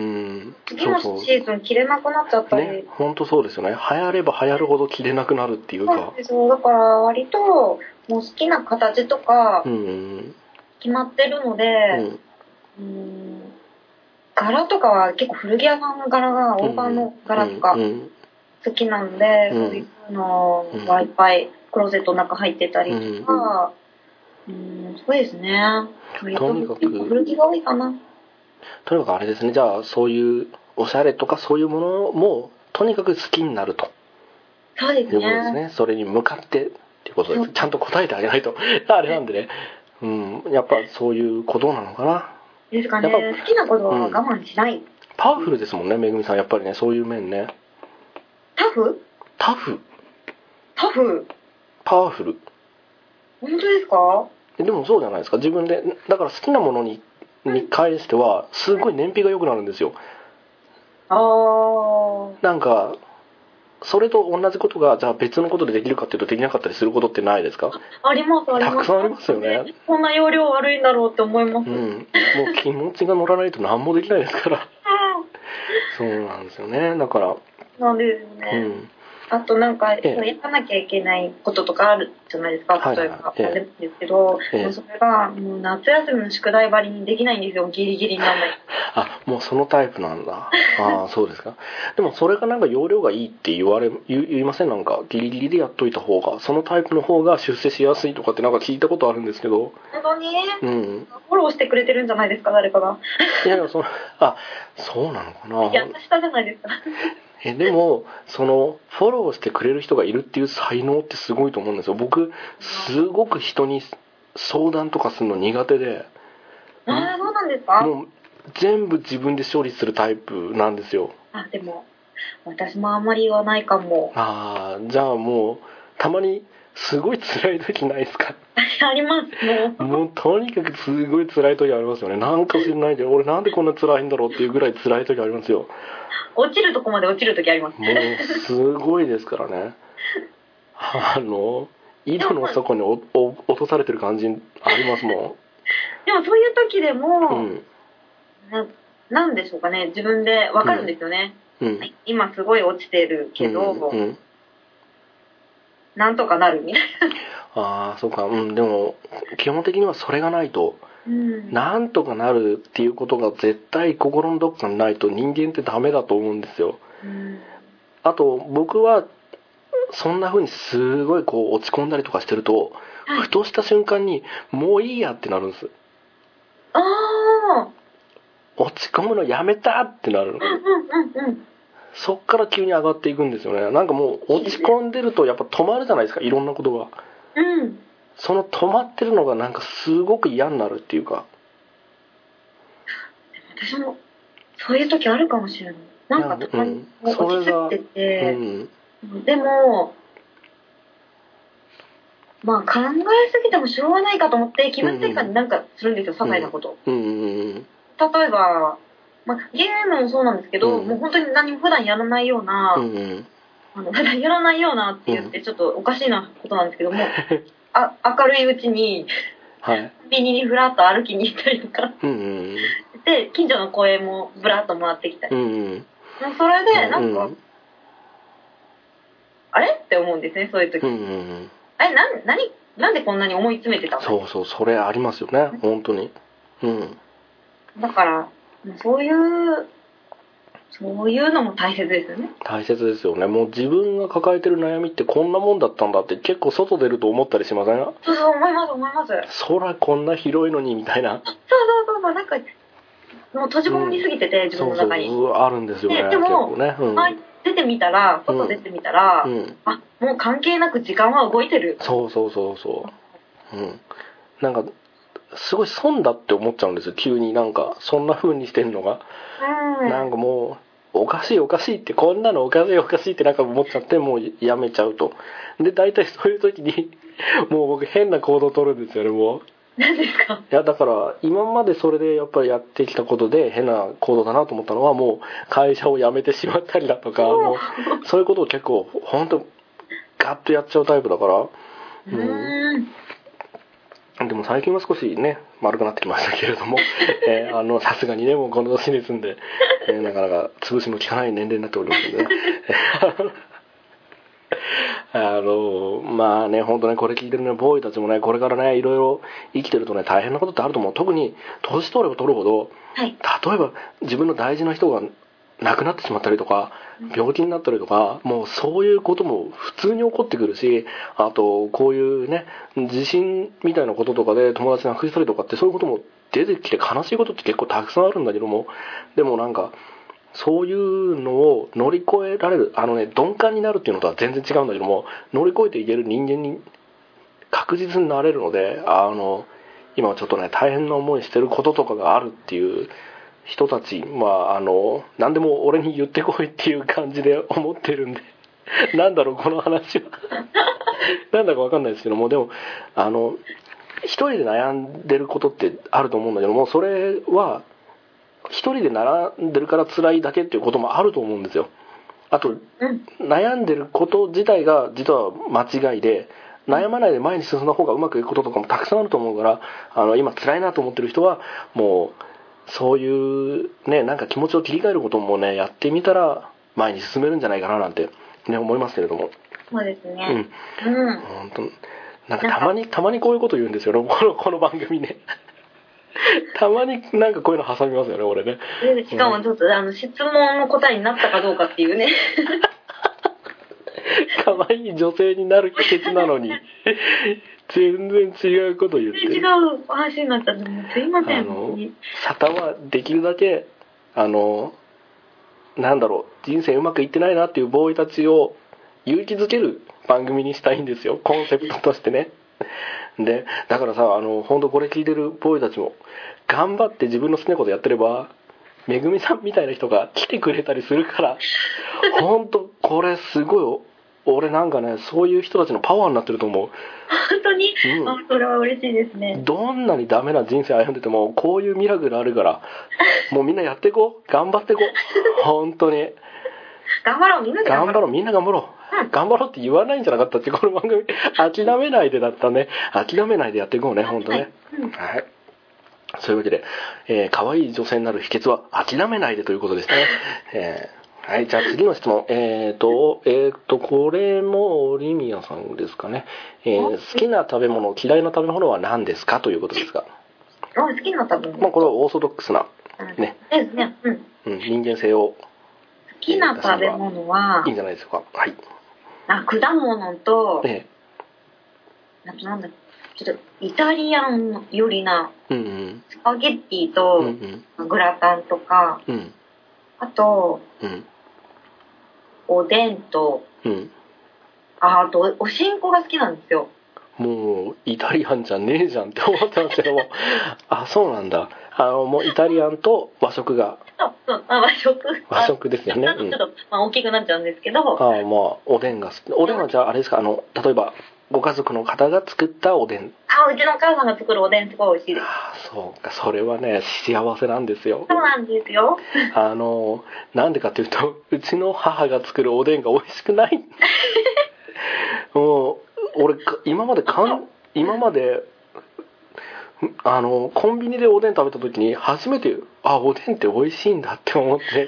S2: 次のシーズン着れなくなっちゃったり。
S1: ね、本当そうですよね。流行れば流行るほど着れなくなるっていうか。
S2: そうですよ。だから割ともう好きな形とか決まってるので、うん、うん柄とかは結構古着屋さんの柄が大判の柄とか好きなんで、うんうん、そういうのがいっぱいクローゼットの中入ってたりとか、うん、うんそうですね。
S1: とにかく
S2: 古着が多いかな。
S1: とにかくあれですね。じゃあそういうおしゃれとかそういうものもとにかく好きになると。
S2: そうですね。
S1: いうことですね。それに向かってっていうことです。ちゃんと答えてあげないとあれなんでね。うん、やっぱそういうことなのかな。
S2: ですかね。好きなことは我慢しない、うん。 パ
S1: ワフルですもんね、めぐみさん。やっぱりね、そういう面ね。
S2: タフ？
S1: タフ。
S2: タフ。
S1: パワフル。
S2: 本当ですか？
S1: でもそうじゃないですか。自分でだから好きなものにに関してはすごい燃費が良くなるんですよ。
S2: ああ。
S1: なんかそれと同じことがじゃあ別のことでできるかっていうとできなかったりすることってないですか？
S2: ありますあります。
S1: たくさんありますよね。
S2: こんな容量悪いんだろうって思います。
S1: うん。もう気持ちが乗らないと何もできないですから。そうなんですよね。だから。
S2: そうですね。うん。あとなんか、やらなきゃいけないこととかあるじゃないですか、例えば。あるんですけど、ええ、もうそれがもう夏休みの宿題ばりにできないんですよ、ギリギリにならない。
S1: あ、もうそのタイプなんだ。ああ、そうですか。でもそれがなんか容量がいいって言われ、言いません？なんかギリギリでやっといた方が、そのタイプの方が出世しやすいとかってなんか聞いたことあるんですけど。
S2: 本当に？
S1: うん。
S2: フォローしてくれてるんじゃないですか、誰かが。
S1: いやいや、その、あ、そうなのかな。
S2: いや、下じゃないですか。
S1: えでもそのフォローしてくれる人がいるっていう才能ってすごいと思うんですよ。僕すごく人に相談とかするの苦手で、
S2: ああそうなんですか？
S1: もう全部自分で処理するタイプなんですよ。
S2: あでも私もあんまり言わないかも。
S1: ああじゃあもうたまにすごい辛い時ないですか？
S2: あります
S1: もう。もうとにかくすごい辛い時ありますよね。なんか知らないで俺なんでこんな辛いんだろうっていうぐらい辛い時ありますよ。
S2: 落ちるとこまで落ちる時あります。
S1: もうすごいですからね。あの井戸の底におお落とされてる感じありますもん。
S2: でもそういう時でも、うん、な, なんでしょうかね、自分でわかるんですよね、うん、今すごい落ちてるけど、うんうん、なんとかなるみたい
S1: な。ああそうか。うんでも基本的にはそれがないと、うん、なんとかなるっていうことが絶対心のどっかにないと人間ってダメだと思うんですよ、うん、あと僕はそんな風にすごいこう落ち込んだりとかしてると、はい、ふとした瞬間にもういいやってなるんです。
S2: ああ
S1: 落ち込むのやめたってなるの、うんうんうん、そっから急に上がっていくんですよね。なんかもう落ち込んでるとやっぱ止まるじゃないですか、いろんなことが、うん、その止まってるのがなんかすごく嫌になるっていうか。
S2: 私もそういう時あるかもしれない。なんかたまに落ち着いてて、うん、でもまあ考えすぎてもしょうがないかと思って気分転換になんかするんですよ、些細なこと、うんうんうん、例えば、まあ、ゲームもそうなんですけど、うん、もう本当に何も普段やらないような、うんうん、あの普段やらないようなって言ってちょっとおかしいなことなんですけども、あ明るいうちにコンビニにふらっと歩きに行ったりとか、うんうん、で近所の公園もぶらっと回ってきたり、うんうん、それでなんか、うん、あれって思うんですね、そういう時、うんうん、えな何なんでこんなに思い詰めてたの？
S1: そうそうそれありますよね本当に、うん、
S2: だからそういうそういうのも大切ですよね。
S1: 大切ですよね。もう自分が抱えてる悩みってこんなもんだったんだって結構外出ると思ったりしません？
S2: そうそう思います思います。
S1: 空こんな広いのにみたいな。
S2: そうそうそうそうなんかもう閉じこもりすぎてて、うん、自分の中に。
S1: そうそうあるんですよね。
S2: で, でも、
S1: ねうん、
S2: 出てみたら外出てみたら、うん、あもう関係なく時間は動いてる。
S1: そうそうそうそう。うん。なんかすごい損だって思っちゃうんですよ急に。なんかそんな風にしてんのが、うん、なんかもうおかしいおかしいってこんなのおかしいおかしいってなんか思っちゃってもうやめちゃうと。で大体そういう時にもう僕変な行動を取るんですよね。も
S2: 何ですか？
S1: いやだから今までそれでやっぱりやってきたことで変な行動だなと思ったのは、もう会社を辞めてしまったりだとか、もうそういうことを結構本当ガッとやっちゃうタイプだから。
S2: うーん。
S1: でも最近は少しね丸くなってきましたけれども、えー、あのさすがにねもうこの年ですんで、えー、なかなか潰しの効かない年齢になっておりますんでね。あのまあね本当ねこれ聞いてるねボーイたちもねこれからねいろいろ生きてるとね大変なことってあると思う。特に年取れば取るほど、はい、例えば自分の大事な人が亡くなってしまったりとか病気になったりとか、もうそういうことも普通に起こってくるし、あとこういうね地震みたいなこととかで友達亡くしたりとかってそういうことも出てきて悲しいことって結構たくさんあるんだけども、でもなんかそういうのを乗り越えられる、あのね鈍感になるっていうのとは全然違うんだけども、乗り越えていける人間に確実になれるので、あの今ちょっとね大変な思いしてることとかがあるっていう人たち、まああの何でも俺に言ってこいっていう感じで思ってるんでなんだろうこの話はなんだか分かんないですけども、でもあの一人で悩んでることってあると思うんだけども、それは一人で悩んでるから辛いだけっていうこともあると思うんですよ。あと、うん、悩んでること自体が実は間違いで、悩まないで前に進んだ方がうまくいくこととかもたくさんあると思うから、あの今辛いなと思ってる人はもうそういうねなんか気持ちを切り替えることもねやってみたら前に進めるんじゃないかななんてね思いますけれども。
S2: そうですね。うん。うん、
S1: 本当なんかたまにたまにこういうこと言うんですよねこのこの番組ね。たまになんかこういうの挟みますよね俺ね。
S2: しかもちょっと、うん、あの質問の答えになったかどうかっていうね。
S1: 可愛い女性になる秘訣なのに全然違うこと言って
S2: 違う話になっちゃってすいません。あの
S1: 沙汰はできるだけあのなんだろう人生うまくいってないなっていうボーイたちを勇気づける番組にしたいんですよ、コンセプトとしてね。でだからさあの本当これ聞いてるボーイたちも頑張って自分の好きなことやってればめぐみさんみたいな人が来てくれたりするから本当これすごい俺なんかねそういう人たちのパワーになってると思う。
S2: 本当に、うん、あそれは嬉しいですね。
S1: どんなにダメな人生歩んでてもこういうミラクルあるからもうみんなやっていこう頑張っていこう本当に
S2: 頑張ろうみんなで
S1: 頑張ろうみんな頑張ろう、うん、頑張ろうって言わないんじゃなかったってこの番組諦めないでだったね。諦めないでやっていこうね本当ね、はい、うんはい、そういうわけで、えー、可愛い女性になる秘訣は諦めないでということでしたね。えーはい、じゃあ次の質問。えーと、えーと、これもオリミヤさんですかね。えー、好きな食べ物、嫌いな食べ物は何ですかということですが。
S2: あ、好きな食べ物。
S1: まあこれはオーソドックスな、ね。
S2: ですね。うん。
S1: うん、人間性を。好
S2: きな食べ物は、
S1: いいんじゃないですか。はい。
S2: あ、果物と、
S1: え
S2: え。あとなんだ、ちょっとイタリアンよりな、
S1: うんうん、
S2: スパゲッティと、うんうん、グラタンとか、うん、あと、うんおでんと、うん、あとおしんこが好きなんですよ。
S1: もうイタリアンじゃねえじゃんって思ってますけどもあそうなんだ。あのもうイタリアンと和食が
S2: そうそうあ和食
S1: 和食ですよね。
S2: ちょっと、まあ、大きくなっちゃうんですけど
S1: あまあおでんがおでんはじゃああれですかあの例えばご家族の方が作ったおでん。
S2: あうちのお母さんが作るおでんすごい美味しいです。
S1: あそうかそれはね幸せなんですよ。
S2: そうなんですよ。
S1: あのなんでかっていうとうちの母が作るおでんが美味しくないもう俺今までかん今まであのコンビニでおでん食べた時に初めてあおでんって美味しいんだって思って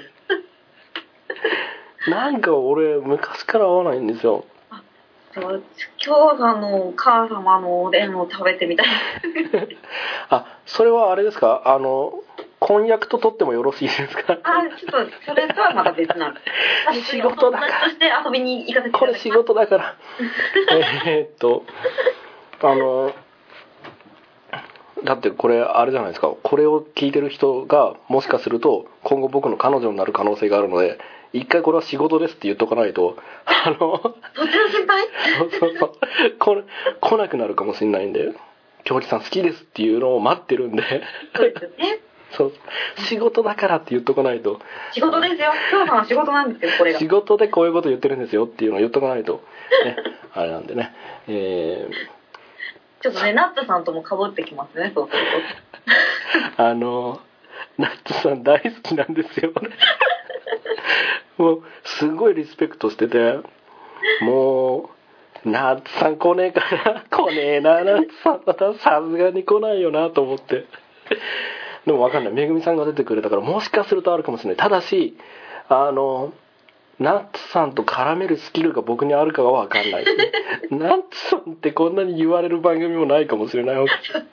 S1: なんか俺昔から合わないんですよ。
S2: 今日さんのお母様のおでんを食べてみたい
S1: あそれはあれですかあの婚約と取ってもよろしいですか。
S2: あちょっとそれとはまた別なんです
S1: 仕事だから
S2: として遊びに行かせて
S1: これ仕事だからえっとあのだってこれあれじゃないですかこれを聞いてる人がもしかすると今後僕の彼女になる可能性があるので一回これは仕事ですって言っとかないとあの
S2: そっちの心配
S1: そうそうそうこれ来なくなるかもしれないんで京木さん好きですっていうのを待ってるんで
S2: そうですよね
S1: そう仕事だからって言っとかないと
S2: 仕事ですよ京さんは仕事なんですよこれが
S1: 仕事でこういうこと言ってるんですよっていうのを言っとかないと、ね、あれなんでね、えー、
S2: ちょっとね、ナッツさんとも被ってきますね、そうする
S1: と。あの、ナッツさん大好きなんですよ。もう、すごいリスペクトしてて、もう、ナッツさん来ねえかな、来ねえな、ナッツさんまたさすがに来ないよなと思って。でも分かんない。めぐみさんが出てくれたから、もしかするとあるかもしれない。ただし、あの、ナッツさんと絡めるスキルが僕にあるかは分かんないですね。ナッツさんってこんなに言われる番組もないかもしれない。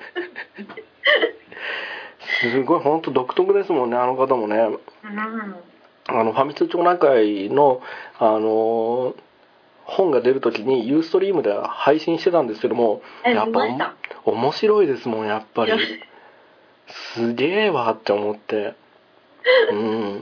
S1: すごい本当独特ですもんね、あの方もね。うん、あのファミ通町内会のあの本が出るときにユーストリームで配信してたんですけども、やっぱ面白いですもん、やっぱり。すげえわって思って、うん、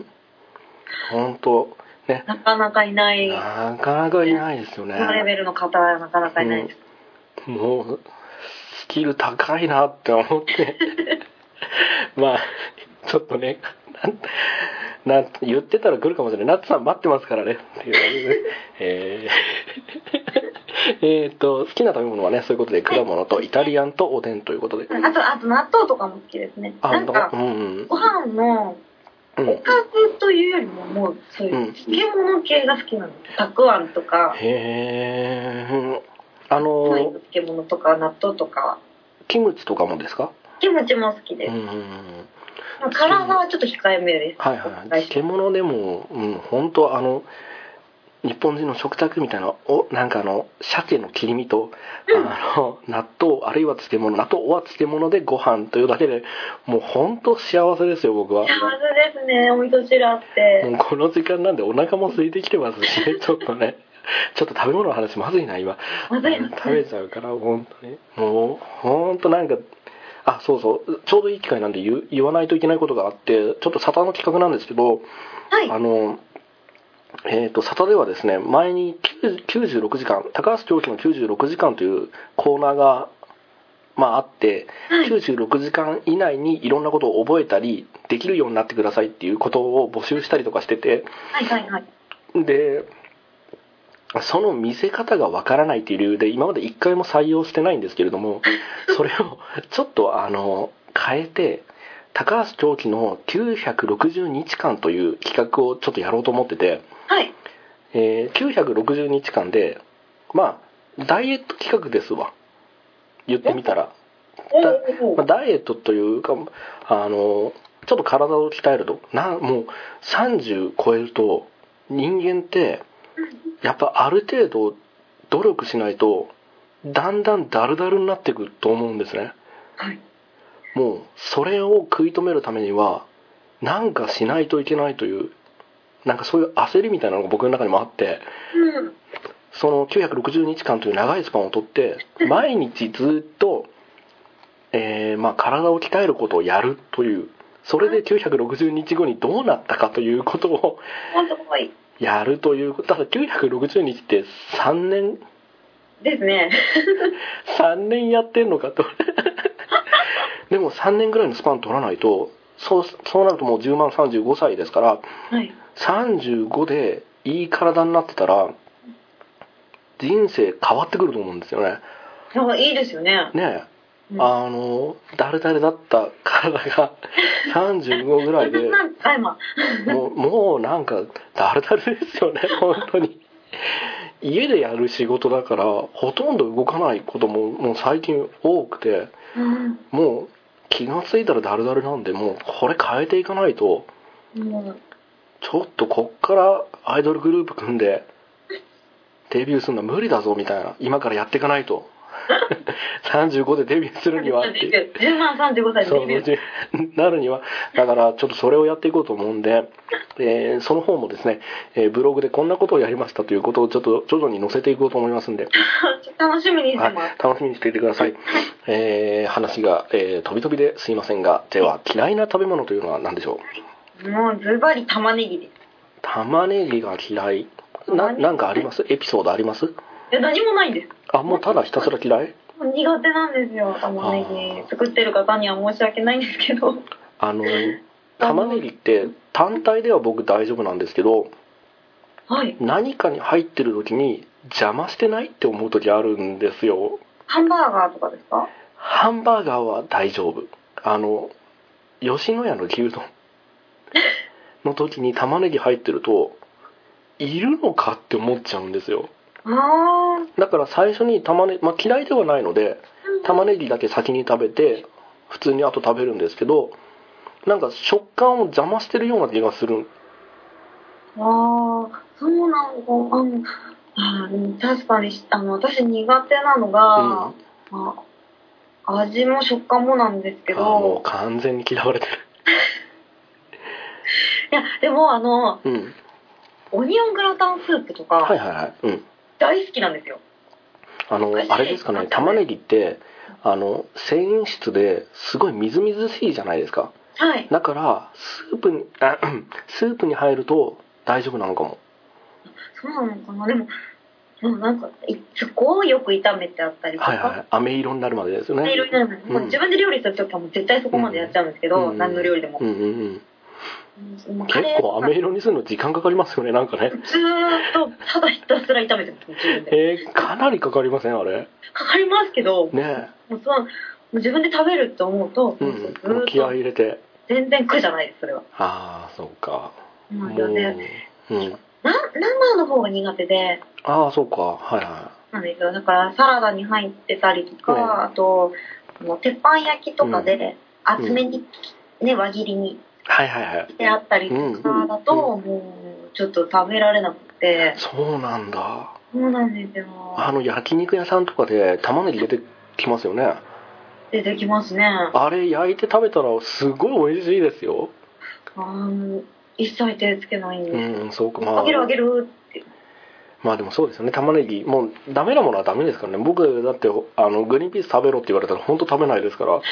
S1: 本当。ね、
S2: なかなかいない。
S1: なかなかいないですよね。
S2: このレベルの方はなかなかいないです。
S1: うん、もうスキル高いなって思ってまあちょっとね、なんなん言ってたら来るかもしれない。ナッツさん待ってますからねっていう、ね、えー、えーと好きな食べ物はね、そういうことで果物とイタリアンとおでんということで、
S2: あとあと納豆とかも好きですね。なんか、うんうん、ご飯のおかずというよりも、もうそういう漬物系が好きなの。たくあんとか、
S1: へー、あのー、
S2: 漬物とか納豆とか。
S1: キムチとかもですか？
S2: キムチも好きです。うんうんうん、体はちょっと控えめです。
S1: はいはい。漬物でも、うん、本当あの日本人の食卓みたいな、おなんかあの鮭の切り身と、うん、あの納豆あるいは漬物、納豆は漬物でご飯というだけでもう本当幸せですよ、僕は。
S2: 幸せですね、お味噌汁あって。
S1: もうこの時間なんでお腹も空いてきてますしね、ちょっとね。ちょっと食べ物の話まずいな今。
S2: まずいな。
S1: 食べちゃうから本当にもう本当なんか。あ、そうそう、ちょうどいい機会なんで 言, 言わないといけないことがあって、ちょっとサタの企画なんですけど、はい、あのえーと、サタではですね、前にきゅうじゅうろくじかん、高橋長期のきゅうじゅうろくじかんというコーナーが、まあ、あって、はい、きゅうじゅうろくじかん以内にいろんなことを覚えたりできるようになってくださいっていうことを募集したりとかしてて、
S2: はいはいはい、
S1: でその見せ方がわからないっていう理由で今まで一回も採用してないんですけれども、それをちょっとあの変えて、高橋長期のきゅうひゃくろくじゅうにちかんという企画をちょっとやろうと思ってて、
S2: はい、
S1: えー、きゅうひゃくろくじゅうにちかんで、まあダイエット企画ですわ、言ってみたら。だダイエットというか、あのちょっと体を鍛えるとな、もうさんじゅう超えると人間ってやっぱある程度努力しないとだんだんダルダルになっていくと思うんですね。
S2: はい、
S1: もうそれを食い止めるためにはなんかしないといけないという、なんかそういう焦りみたいなのが僕の中にもあって、うん、そのきゅうひゃくろくじゅうにちかんという長いスパンをとって毎日ずっと、えーまあ、体を鍛えることをやるという、それできゅうひゃくろくじゅうにちごにどうなったかということをやるという。ただきゅうひゃくろくじゅうにちってさんねん
S2: ですね
S1: さんねんやってんのかとでもさんねんぐらいのスパン取らないと、そうそうなるともうじゅうまんさんじゅうごさいですから、はい、さんじゅうごでいい体になってたら人生変わってくると思うんですよね。
S2: いいですよね。
S1: ねえ、うん、あのダルダルだった体がさんじゅうごぐらいでもう、もうなんかダルダルですよね、本当に。家でやる仕事だからほとんど動かないことももう最近多くて、うん、もう気がついたらダルダルなんで、もうこれ変えていかないと、うん、ちょっとこっからアイドルグループ組んでデビューするのは無理だぞみたいな、今からやっていかないとさんじゅうごでデビューするにはって
S2: じゅうまんさんじゅうごさいでデビュー
S1: なるには、だからちょっとそれをやっていこうと思うんで、えー、その方もですね、えー、ブログでこんなことをやりましたということをちょっと徐々に載せていこうと思いますんで
S2: 楽しみにしてます、
S1: はい、楽しみにしていてください。えー、話が、えー、飛び飛びですいませんが、では嫌いな食べ物というのは何でしょ
S2: う？もうズバリ玉ねぎです。
S1: 玉ねぎが嫌いな、なんかあります？エピソードあります？
S2: いや、何もないんです。
S1: あ、もうただひたすら嫌い？
S2: 苦手なんですよ、玉ねぎ。作ってる方には申し訳ないんですけど、
S1: あの玉ねぎって単体では僕大丈夫なんですけど、はい、何かに入ってる時に邪魔してないって思う時あるんですよ。
S2: ハンバーガーとかですか？
S1: ハンバーガーは大丈夫。あの吉野家の牛丼の時に玉ねぎ入ってるといるのかって思っちゃうんですよ。
S2: あ
S1: だから最初に玉ねぎ、まあ、嫌いではないので玉ねぎだけ先に食べて普通にあと食べるんですけど、なんか食感を邪魔してるような気がする。
S2: ああ、そうなのか。ああ、確かにあの私苦手なのが、うん、まあ、味も食感もなんですけど。
S1: あ、もう完全に嫌われてる。
S2: いやでもあの、
S1: うん、
S2: オニオングラタンスープとか、
S1: はいはいはい、うん、
S2: 大好きなんですよ。
S1: あのあれですかね、玉ねぎってあの繊維質ですごいみずみずしいじゃないですか。
S2: はい。
S1: だからスープにあスープに入ると大丈夫なのかも。
S2: そうなのかな。でももうなんかすごいよく炒めてあったりとか、
S1: はいはい、飴色になるまでですよね。
S2: 飴色になるまで、うん、もう自分で料理する時はもう絶対そこまでやっちゃうんですけど、うん、何の料理でも、うんうんうん
S1: うん、結構飴色にするの時間かかりますよね、なんかね。
S2: ずーっとただひたすら炒めてます自分
S1: で。えー、かなりかかりませんあれ。
S2: かかりますけど、
S1: ね、
S2: もうそうもう自分で食べるって思うと、
S1: うん、ずっと気合い入れて。
S2: 全然苦じゃないですそれは。
S1: ああ、そうか。
S2: なんだよね。
S1: うん。
S2: な生の方が苦手で。
S1: ああ、そうか。はいはい。
S2: なんですよ。だからサラダに入ってたりとか、うん、あともう鉄板焼きとかで厚めに、うん、ね輪切りに
S1: はいはいはい
S2: してあったりとかだと、うん、もうちょっと食べられなくて。
S1: そうなんだ。
S2: そうなんですよ。
S1: あの焼肉屋さんとかで玉ねぎ出てきますよね。
S2: 出てきますね。
S1: あれ焼いて食べたらすごい美味しいですよ。
S2: あ一切手つけないんで。
S1: うん、そうか。まあ
S2: あげるあげるって。
S1: まあでもそうですよね、玉ねぎもうダメなものはダメですからね。僕だってあのグリーンピース食べろって言われたら本当食べないですから。えー、も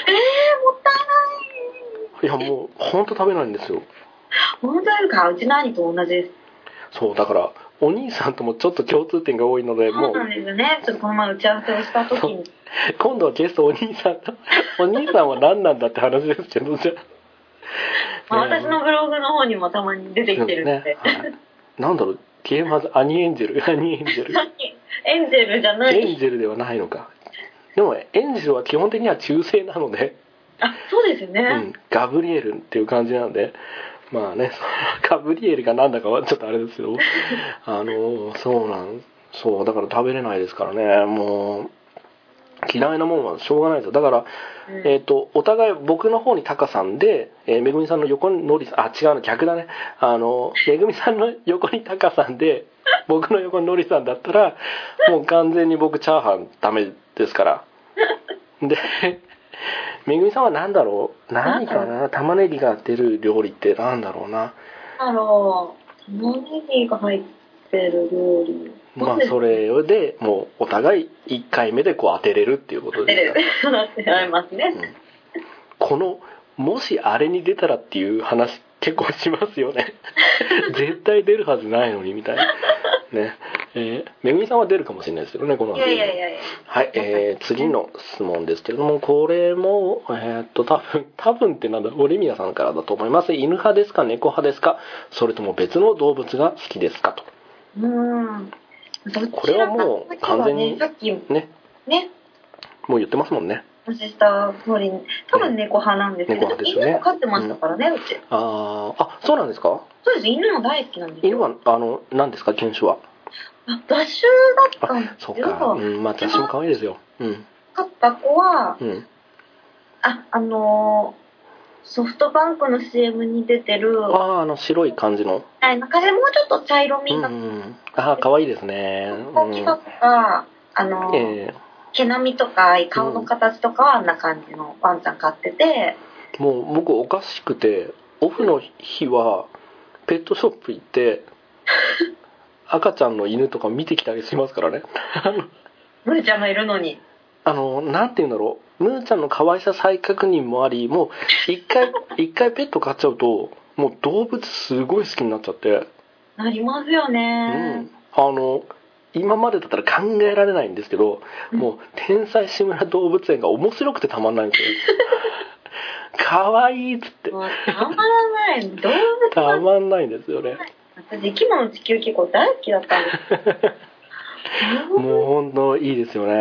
S2: った
S1: いない。いやもう本当食べないんですよ。
S2: 本当ですか？うちの兄と同じです。
S1: そうだからお兄さんともちょっと共通点が多いので、もう
S2: そうなんですよね。ちょっとこの前打ち合わせをした時に
S1: 今度はゲストお兄さんとお兄さんは何なんだって話ですけど、じゃ
S2: あ、まあ、私のブログの方にもたまに出てきてるんで、ね、はい、
S1: なんだろう、ゲーマーズアニエンジェルアニエンジェル
S2: エンジェルじゃない。
S1: エンジェルではないのか。でもエンジェルは基本的には中性なので、
S2: あ、そうですよね、
S1: うん、ガブリエルっていう感じなんで、まあね、ガブリエルがなんだかはちょっとあれですけどあのそうなんそうだから食べれないですからね。もう嫌いなもんはしょうがないですよ。だから、うん、えっとお互い僕の方にタカさんで、えー、めぐみさんの横にノリさん、あ違うの逆だね、あのめぐみさんの横にタカさんで僕の横にノリさんだったらもう完全に僕チャーハンダメですからでめぐみさんは何だろう、何かな、玉ねぎが出る料理って何だろうな。
S2: あの玉ねぎが入ってる料理、
S1: まあそれでもうお互いいっかいめでこう当てれるっていうことです
S2: から。当てられますね、うん、
S1: このもしあれに出たらっていう話結構しますよね絶対出るはずないのにみたいなね。えー、めぐみさんは出るかもしれないですけどね、この後。
S2: いやいやいやいや。
S1: はい、えー、次の質問ですけれども、これもえー、っと多分多分ってなんだ、オリミヤさんからだと思います。犬派ですか、猫派ですか、それとも別の動物が好きですかと。
S2: うーん。
S1: これはもう完全にね、
S2: ね、
S1: もう言ってますもんね。
S2: お話しした通りに、多分猫派なんですけど、
S1: 猫派ですよね。
S2: 犬も飼ってましたからね、うん、うち。
S1: ああ、そうなんですか。
S2: そうです、犬も大好きなんですよ。
S1: 犬はあの何ですか、犬種は。
S2: あ、雑種だったんです
S1: よ。そうか、うん、まあ雑種も可愛いですよ。うん。
S2: 飼った子は、
S1: うん、
S2: あ、あのー。ソフトバンクの シーエム に出てる、
S1: ああ、あの白い感じの、
S2: はい、中でもうちょっと茶色みが、うん、
S1: ああ可愛いですね。
S2: 大きさとか、あの、えー、毛並みとか顔の形とかはあんな感じのワンちゃん飼ってて、
S1: うん、もう僕おかしくてオフの日はペットショップ行って赤ちゃんの犬とか見てきたりしますからね
S2: ムーちゃんがいるのに、
S1: あのなんて言うんだろう、ムーちゃんの可愛さ再確認もあり、もう一回一回ペット飼っちゃうともう動物すごい好きになっちゃって。
S2: なりますよね、
S1: うん、あの今までだったら考えられないんですけど、うん、もう天才志村動物園が面白くてたまんないんですよ可愛いっつって
S2: もうたまらない動物
S1: たまんないんですよね。
S2: 私生き物地球結構大好きだったんです
S1: もう本当いいですよね。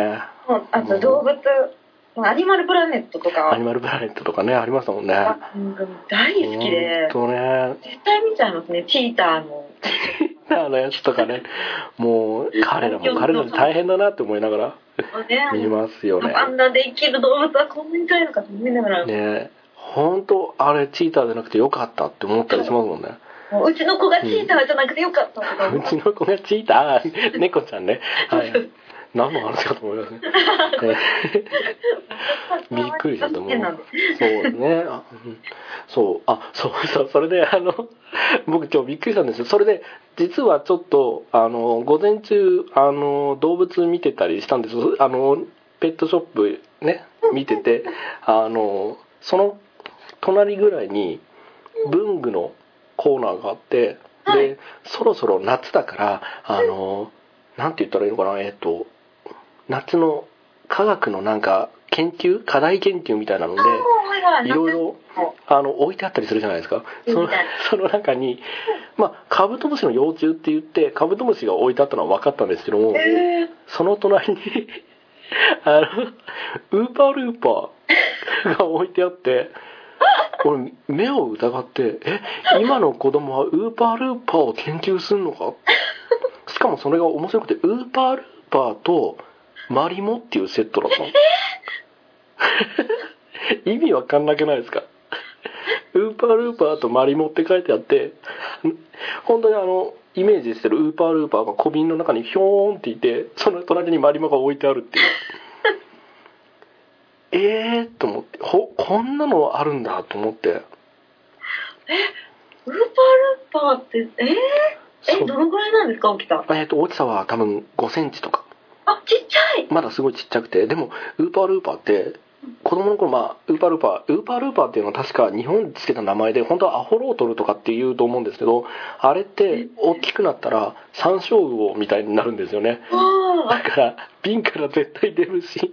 S2: あと動物、アニマルプラネットとか。
S1: アニマルプラネットとかね、ありましたもんね。
S2: 大好きで。
S1: ほんとね。
S2: 絶対見ちゃいますね、チーターの。
S1: チーターのやつとかね。もう、彼らも彼らも大変だなって思いながら見ますよね。
S2: あんなで生きる動物はこんなに辛いのかと思いながら。
S1: ね、ほんと、あれチーターじゃなくてよかったって思ったりしますもんね。
S2: もううちの子がチーターじゃなくてよかったとか、
S1: うん、うちの子がチーター、猫ちゃんね。はい。何の話かと思いますね。びっくりしたと思う。そうね。そう。あ、そうそう。それで、あの、僕今日びっくりしたんですよ。それで、実はちょっと、あの、午前中、あの、動物見てたりしたんです。あの、ペットショップね、見てて、あの、その隣ぐらいに、文具のコーナーがあって、で、そろそろ夏だから、あの、なんて言ったらいいのかな、えっと、夏の科学のなんか研究課題研究みたいなのでいろいろあの置いてあったりするじゃないですか。その、その中に、まあ、カブトムシの幼虫って言ってカブトムシが置いてあったのは分かったんですけども、えー、その隣にあのウーパールーパーが置いてあって俺目を疑ってえ今の子供はウーパールーパーを研究するのか。しかもそれが面白くてウーパールーパーとマリモっていうセットだったの。意味わかんなくないですか。ウーパールーパーとマリモって書いてあって、本当にあのイメージしてるウーパールーパーが小瓶の中にひょーんっていて、その隣にマリモが置いてあるっていう。えーと思って、ほこんなのあるんだと思って。
S2: え、ウーパールーパーってえー、えどのぐらいなんですか大きさ。
S1: えっと大きさは多分ごセンチとか。
S2: あ、ちっちゃい。
S1: まだすごいちっちゃくて、でもウーパールーパーって子供の頃、まあウーパールーパーウーパールーパーっていうのは確か日本でつけた名前で、本当はアホロートルとかっていうと思うんですけど、あれって大きくなったらサンショウウオみたいになるんですよね。だから瓶から絶対出るし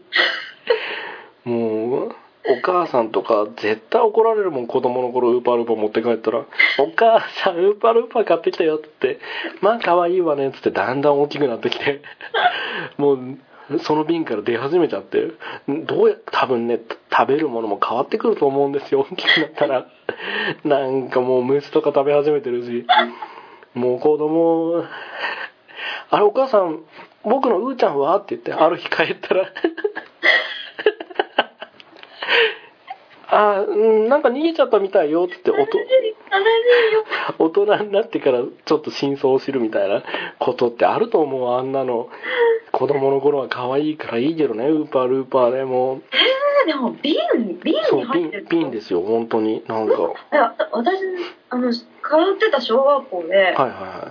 S1: もうお母さんとか絶対怒られるもん。子供の頃ウーパールーパー持って帰ったらお母さんウーパールーパー買ってきたよって言って、まあ可愛いわねっつってだんだん大きくなってきてもうその瓶から出始めちゃって、どうや多分ね食べるものも変わってくると思うんですよ。大きくなったらなんかもう虫とか食べ始めてるし、もう子供あれお母さん僕のうーちゃんはって言ってある日帰ったらあなんか逃げちゃったみたいよっつって大人になってからちょっと真相を知るみたいなことってあると思う。あんなの子供の頃は可愛いからいいけどね、ウーパールーパーでも。
S2: えー、でも瓶瓶に入ってる。
S1: 瓶ですよ本当に。なんかい
S2: や私あの通ってた小学校で、はいはいはい、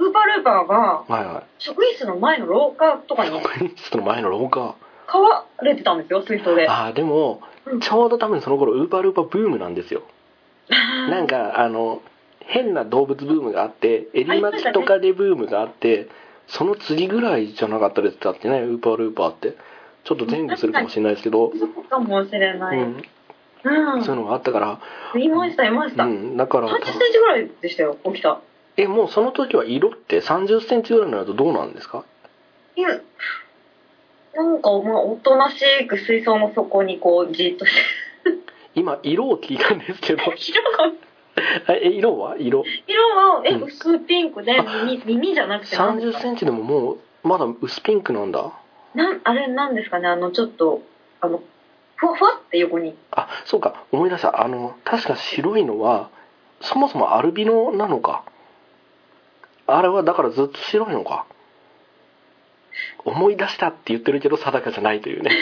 S2: ウーパールーパーが、はいはい、職員室の前の廊下とかに
S1: 職員室の前の廊下
S2: 飼われてたんですよ、水槽で。
S1: ああでも、うん、ちょうど多分その頃ウーパールーパーブームなんですよ。なんかあの変な動物ブームがあってエリマキトカゲブームがあって、ね、その次ぐらいじゃなかったですかってね、ウーパールーパーってちょっと前後するかもしれないですけど、
S2: そうかもしれない、うん
S1: うん、そういうのがあったから
S2: いましたいました、うん、だからさんじゅっセンチぐらいでしたよ大きさ。
S1: えもうその時は色ってさんじゅっセンチぐらいになるとどうなんですか。
S2: いやなんかまあおとなしく水槽の底にこうじっとして
S1: 今色を聞いたんですけど
S2: 色が
S1: え色は色
S2: 色はえ、うん、薄ピンクで 耳, 耳じゃなくて
S1: さんじゅっセンチでももうまだ薄ピンクなんだ。
S2: なんあれなんですかね、あのちょっとあのふわふわって横に。
S1: あそうか思い出した。あの確か白いのはそもそもアルビノなのか。あれはだからずっと白いのか。思い出したって言ってるけど定かじゃないというね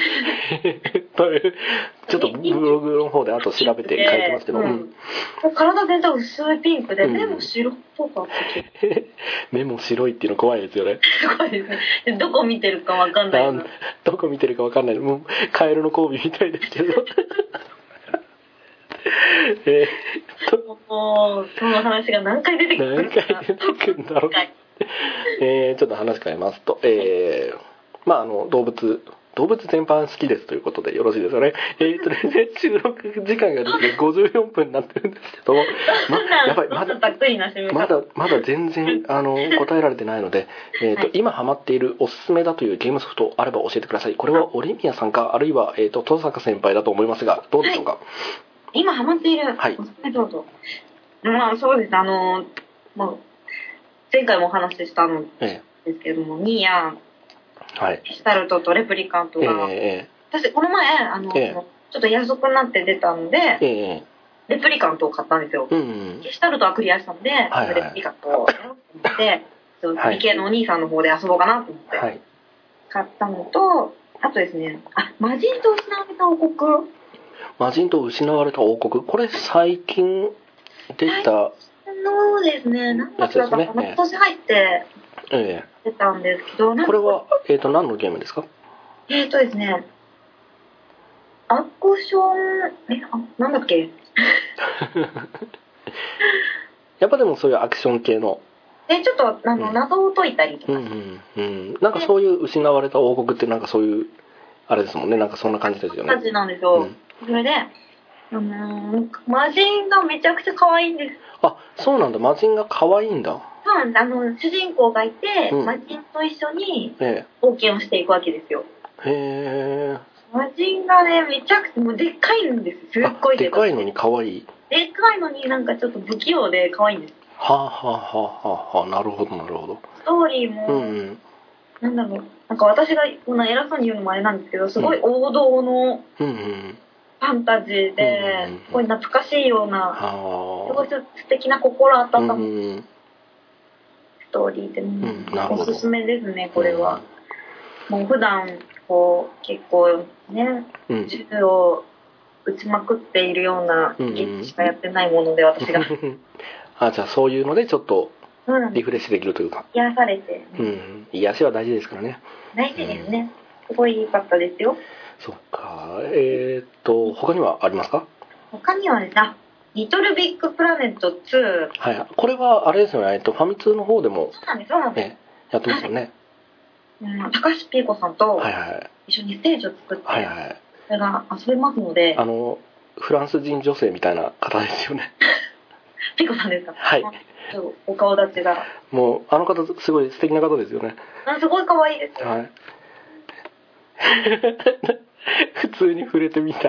S1: ちょっとブログの方であと調べて書いてますけど、うん
S2: うん、体全体薄いピンクで目も白っぽかった
S1: 目も白いっていうの怖いですよね。
S2: 怖いですね。どこ見てるか分かんないな。
S1: どこ見てるか分かんない。もうカエルの交尾みたいですけど
S2: えー、っともうその話が何回出てくる
S1: 何回出てくるんだろうえー、ちょっと話変えますと、えー、まああの動物動物全般好きですということでよろしいですよね。えー、っとね収録時間がですねごじゅうよんぷんになってるんですけど、ま、やばいまだまだまだ全然あの答えられてないので、えー、っと、はい、今ハマっているおすすめだというゲームソフトあれば教えてください。これはオリミヤさんかあるいはえー、っと登坂先輩だと思いますがどうでしょうか。はい、
S2: 今ハマっているおすすめどうぞ。まあそうです。あのまあ前回もお話ししたんですけれども、ええ、ニーヤ、はい、ゲシュタルトとレプリカントが、ええ、私この前あの、ええ、ちょっと安くなって出たんで、ええ、レプリカントを買ったんですよ。うんうん、ゲシュタルトはクリアしたんで、はいはい、レプリカントをやろうと思って、はい、理系のお兄さんの方で遊ぼうかなと思って買ったのと、あとですね、あ、魔人と失われた王国。
S1: 魔人と失われた王国、これ最近出た、はい、
S2: そうですね、何月だったかな、今年入って出たんですけど、
S1: ええ、これは、えーと、何のゲームですか？
S2: えーとですね、アクション、え、あ、なんだっけ
S1: やっぱでもそういうアクション系の。
S2: え、ちょっと、あの、うん、謎を解いたりとか。うん
S1: うんうん。なんかそういう失われた王国ってなんかそういう、あれですもんね、なんかそんな感じですよね。
S2: 感じなんですよ。うん、それで、あのー、魔人がめちゃくちゃ可愛いんです。
S1: あ、そうなんだ。魔人が可愛いんだ。
S2: そうなんです。あの主人公がいて、うん、魔人と一緒に冒険をしていくわけですよ。へえ。魔人がね、めちゃくちゃもうでっかいんです。すっごい
S1: でかいのに可愛い。
S2: でっかいのになんかちょっと不器用で可愛いんです。
S1: はあはあはあはあはあ、なるほどなるほど。
S2: ストーリーも、うんうん、なんだろう、なんか私がこんな偉そうに言うのもあれなんですけど、すごい王道の。うんうんファンタジーで、すごい懐かしいような、すごい素敵な心温むストーリーで、おすすめですね、これは。もう普段こう結構ね、銃を撃ちまくっているようなゲームしかやってないもので、私が。
S1: あ、じゃあそういうのでちょっとリフレッシュできるというか。
S2: 癒されて、
S1: うん、癒しは大事ですからね。
S2: 大事ですね。すごい良かったですよ。
S1: そっか。えー、っと他にはありますか？
S2: 他にはですね、リトルビッグプラネットツー。
S1: はい。これはあれですよね。えっとファミ通の方でも。
S2: そうなんです。そうなんです。
S1: ね、やってますよね。
S2: はい、うん、高橋ピーコさんと一緒にステージを作って、はいはい、それが遊べますので。
S1: あのフランス人女性みたいな方ですよね。
S2: ピーコさんですか？
S1: はい。
S2: お顔立ちが。
S1: もうあの方すごい素敵な方ですよね。
S2: あ、すごい可愛いです。はい。
S1: 普通に触れてみた。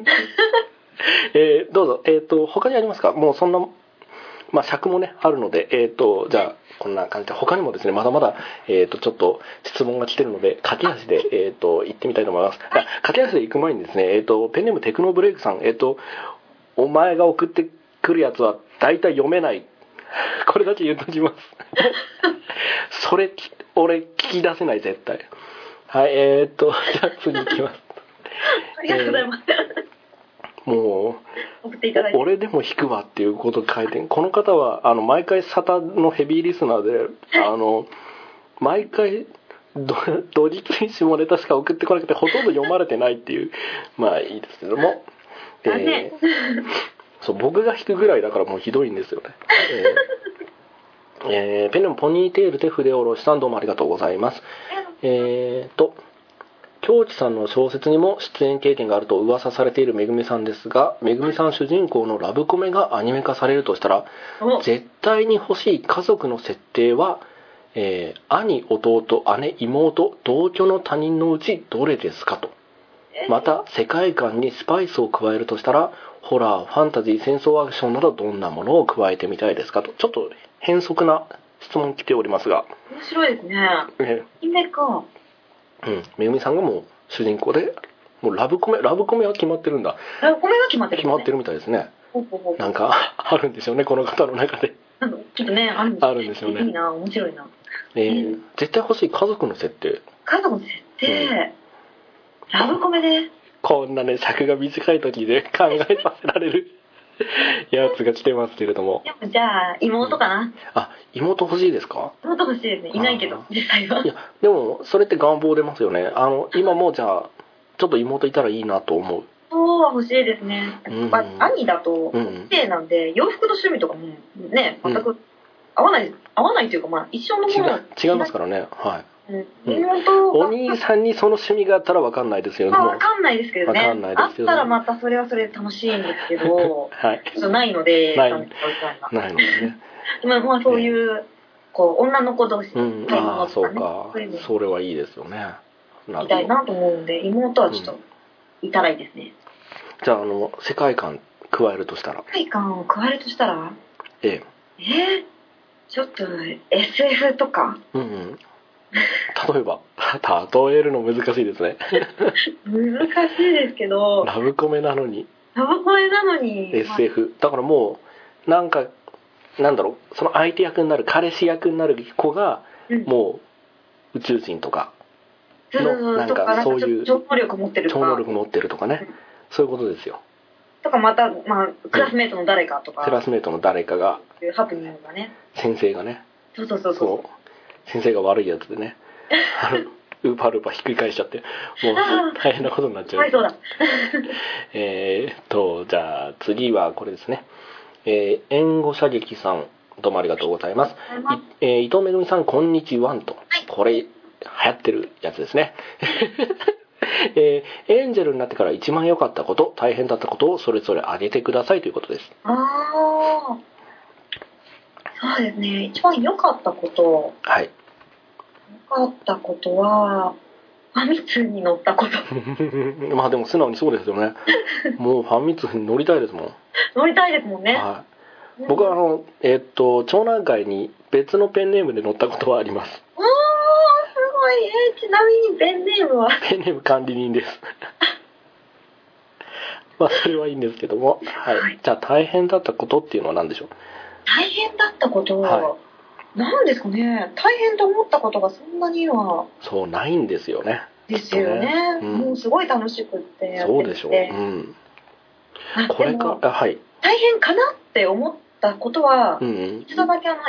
S1: えー、どうぞ。えっ、ー、と他にありますか？もうそんな、まあ尺もねあるので、えっ、ー、とじゃあこんな感じで他にもですねまだまだえっ、ー、とちょっと質問が来てるので駆け足でえっ、と行ってみたいと思います。はい、駆け足で行く前にですね、えっ、とペンネームテクノブレイクさん、えっ、とお前が送ってくるやつは大体読めない。これだけ言うときます。それ俺聞き出せない絶対。はい、えー、っとじゃあ次行きます。
S2: ありがとうございます。
S1: えー、もう送っていただいて俺でも弾くわっていうこと書いて、この方はあの毎回サタのヘビーリスナーで、あの毎回ドリツイ下ネタしか送ってこなくてほとんど読まれてないっていう、まあいいですけども、えー、そう僕が弾くぐらいだからもうひどいんですよね。えーえー、ペンネームポニーテールで筆を下ろしさん、どうもありがとうございます。えーと京地さんの小説にも出演経験があると噂されているめぐみさんですが、めぐみさん主人公のラブコメがアニメ化されるとしたら絶対に欲しい家族の設定は、えー、兄、弟、姉、妹、同居の他人のうちどれですかと。また世界観にスパイスを加えるとしたらホラー、ファンタジー、戦争アクションなどどんなものを加えてみたいですかと。ちょっと変則な質問来ておりますが、
S2: 面白いですね。え夢か。
S1: うん、めぐみさんがもう主人公で、もうラブコメラブコメは決まってるんだ。
S2: ラブコメは決まってる、
S1: ね、決まってるみたいですね。ほうほうほう、なんかあるんでしょうね、この方の中で。
S2: ちょっとね、あるんでしょうね。いいな、面白いな。
S1: えー、絶対欲しい家族の設定。
S2: 家族の設定、うん、ラブコメで。
S1: こんなね尺が短い時で考えさせられるやつが来てますけれども。
S2: でもじゃあ妹かな。
S1: あ、妹欲しいですか？
S2: 妹欲しいですね。いないけど実際は。
S1: いやでもそれって願望出ますよね。あの今もじゃあちょっと妹いたらいいなと思う。
S2: そうは欲しいですね。やっぱ兄だと綺麗なんで、洋服の趣味とかもね全く合わない、合わないというか、まあ一緒のもの
S1: 違いますからね。はい。
S2: 妹
S1: お兄さんにその趣味があったら分かんないですけども、
S2: まあ、分かんないですけどね。
S1: 分かんないですけど、ね、
S2: あったらまたそれはそれで楽しいんですけど、
S1: はい、
S2: ちょっとないので、
S1: ないないのでね。
S2: まあまあそういう、ね、こう女の子同士
S1: の買い物とかね、うん、ああそうか、そういうのそれはいいですよね。
S2: みたいなと思うんで、妹はちょっといたらいいですね。
S1: うん、じゃああの世界観加えるとしたら。
S2: 世界観を加えるとしたら。
S1: え
S2: え。えー、ちょっと エスエフ とか。
S1: うんうん。例えば例えるの難しいですね。
S2: 難しいですけど。
S1: ラブコメなのに。
S2: ラブコメなのに。
S1: エスエフ、だからもうなんかなんだろう、その相手役になる彼氏役になる子が、うん、もう宇宙人とかのなんかそういう
S2: 超能力持ってるとか
S1: 超能力持ってるとかね、うん、そういうことですよ。
S2: とかまた、まあ、クラスメートの誰かとか、
S1: うん、クラスメートの誰かが
S2: ハプニングがね、
S1: 先生がね、
S2: そうそうそう
S1: そう先生が悪いやつでねウーパールーパーひっくり返しちゃってもう大変なことになっちゃう。
S2: はい、そうだ
S1: えっとじゃあ次はこれですね。えー、援護射撃さんどうもありがとうございます。い、えー、伊藤めぐみさんこんにちはんと、これ流行ってるやつですね。えー、エンジェルになってから一番良かったこと、大変だったことをそれぞれ挙げてくださいということです。
S2: ああ、そうですね。一番良かったこと。
S1: はい。
S2: 良かったことはファミ通に乗ったこと。
S1: まあでも素直にそうですよね。もうファミ通に乗りたいですもん。
S2: 乗りたいですもんね。
S1: はい。僕はあのえー、っと町内会に別のペンネームで乗ったことはあります。
S2: おー、すごい。えー、ちなみにペンネームは？
S1: ペンネーム管理人です。まあそれはいいんですけども、はい。はい、じゃあ大変だったことっていうのは何でしょう？
S2: 大変だったこと、はい、なんですかね。大変と思ったことがそんなには
S1: そうないんですよね。
S2: ですよね。うん、もうすごい楽しくってやってて。
S1: そうでしょう。うん。これかはい。
S2: 大変かなって思ったことは、うんうん、一度だけあの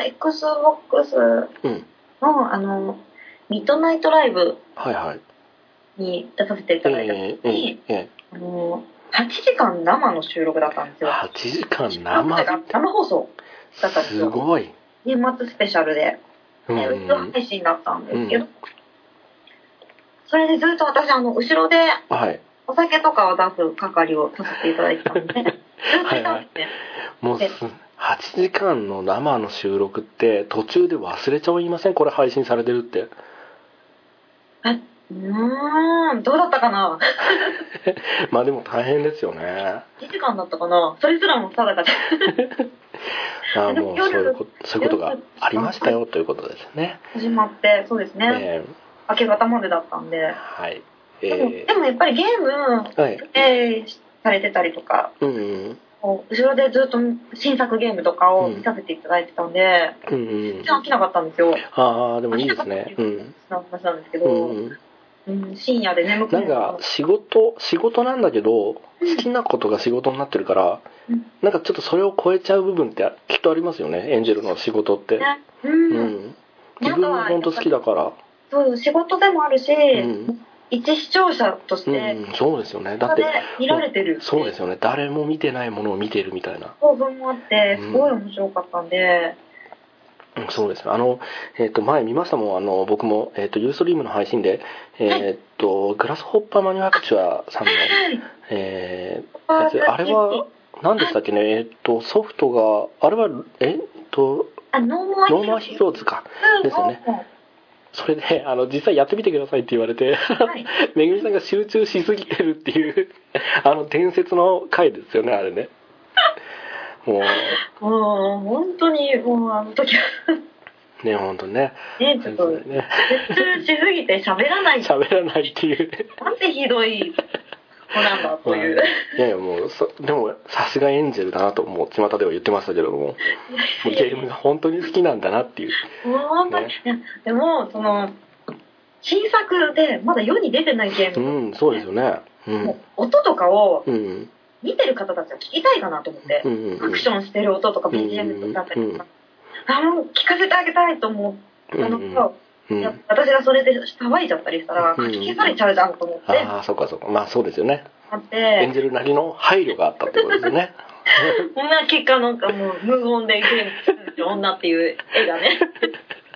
S2: Xbox の、うん、あのミッドナイトライブに出させていただいた時に、えーえー、あのはちじかん生の収録だったんですよ。
S1: はちじかん生
S2: 生放送だったんですよ。
S1: すごい。
S2: 年末スペシャルで、うちの配信だったんですけど、うん、それでずっと私あの後ろでお酒とかを出す係をさせていただいてたので、ずっといたんですね。
S1: もうはちじかんの生の収録って途中で忘れちゃいません？これ配信されてるって。
S2: あ、うーん、どうだったかな。
S1: まあでも大変ですよね。
S2: いちじかんだったかな。それすらも定かで。
S1: あもうそういうこと、そういうことがありましたよということですね。
S2: 始まってそうですね。えー、明け方までだったんで。
S1: はい。
S2: えー、でもでもやっぱりゲーム、はい、えー、されてたりとか。うんうん。後ろでずっと新作ゲームとかを見させていただいてたんで、うんうん、全然飽きなかったんですよ。
S1: ああでもいいですね。うん。
S2: 話なんですけど、うんうん、深夜で眠く
S1: なんか仕事仕事なんだけど、好きなことが仕事になってるから、うん、なんかちょっとそれを超えちゃう部分ってきっとありますよね。エンジェルの仕事って。ね、うん、うん。自分も本当好きだから。
S2: そう仕事でもあるし。うん一視聴者として、
S1: うん、そうですよね。だって
S2: 見られてる。
S1: そうですよね。誰も見てないものを見てるみたいな
S2: 興奮もあってすごい面白かったんで、
S1: うん、そうですね。あのえっ、ー、と前見ましたもん。あの僕もえっ、ー、とユーストリームの配信でえっ、ー、と、はい、グラスホッパーマニュアクチュアさんの、はい、えー、やつあれは何でしたっけね。えっ、とソフトがあれはえっ、と
S2: ノー
S1: マーヒーローズかですよね。それであの実際やってみてくださいって言われて、はい、めぐみさんが集中しすぎてるっていうあの伝説の回ですよねあれね。も
S2: うもう本当にもうあの時は
S1: ね本当ね
S2: ねちょっと集中しすぎて喋らない
S1: 喋らないっていう
S2: なんてひどい子なんだという、
S1: まあ、いやいやもうそでもさすがエンジェルだなともう巷では言ってましたけれども、もうゲームが本当に好きなんだなっていう。
S2: もう本当に、ね、でもその新作でまだ世に出てないゲーム、
S1: うん、そうですよね、うん、
S2: もう音とかを見てる方たちは聞きたいかなと思って、うんうんうん、アクションしてる音とか ビージーエム だったりとか、うんうん、あの聞かせてあげたいと思ったのと、うんうんうん、いや私がそれで騒いじゃったりしたら書き消されちゃうじゃんと思って、うん、
S1: ああそうかそうか、まあそうですよね。エンジェルなりの配慮があったってことですよね。
S2: こんな結果なんかもう無言でゲームする女っていう絵がね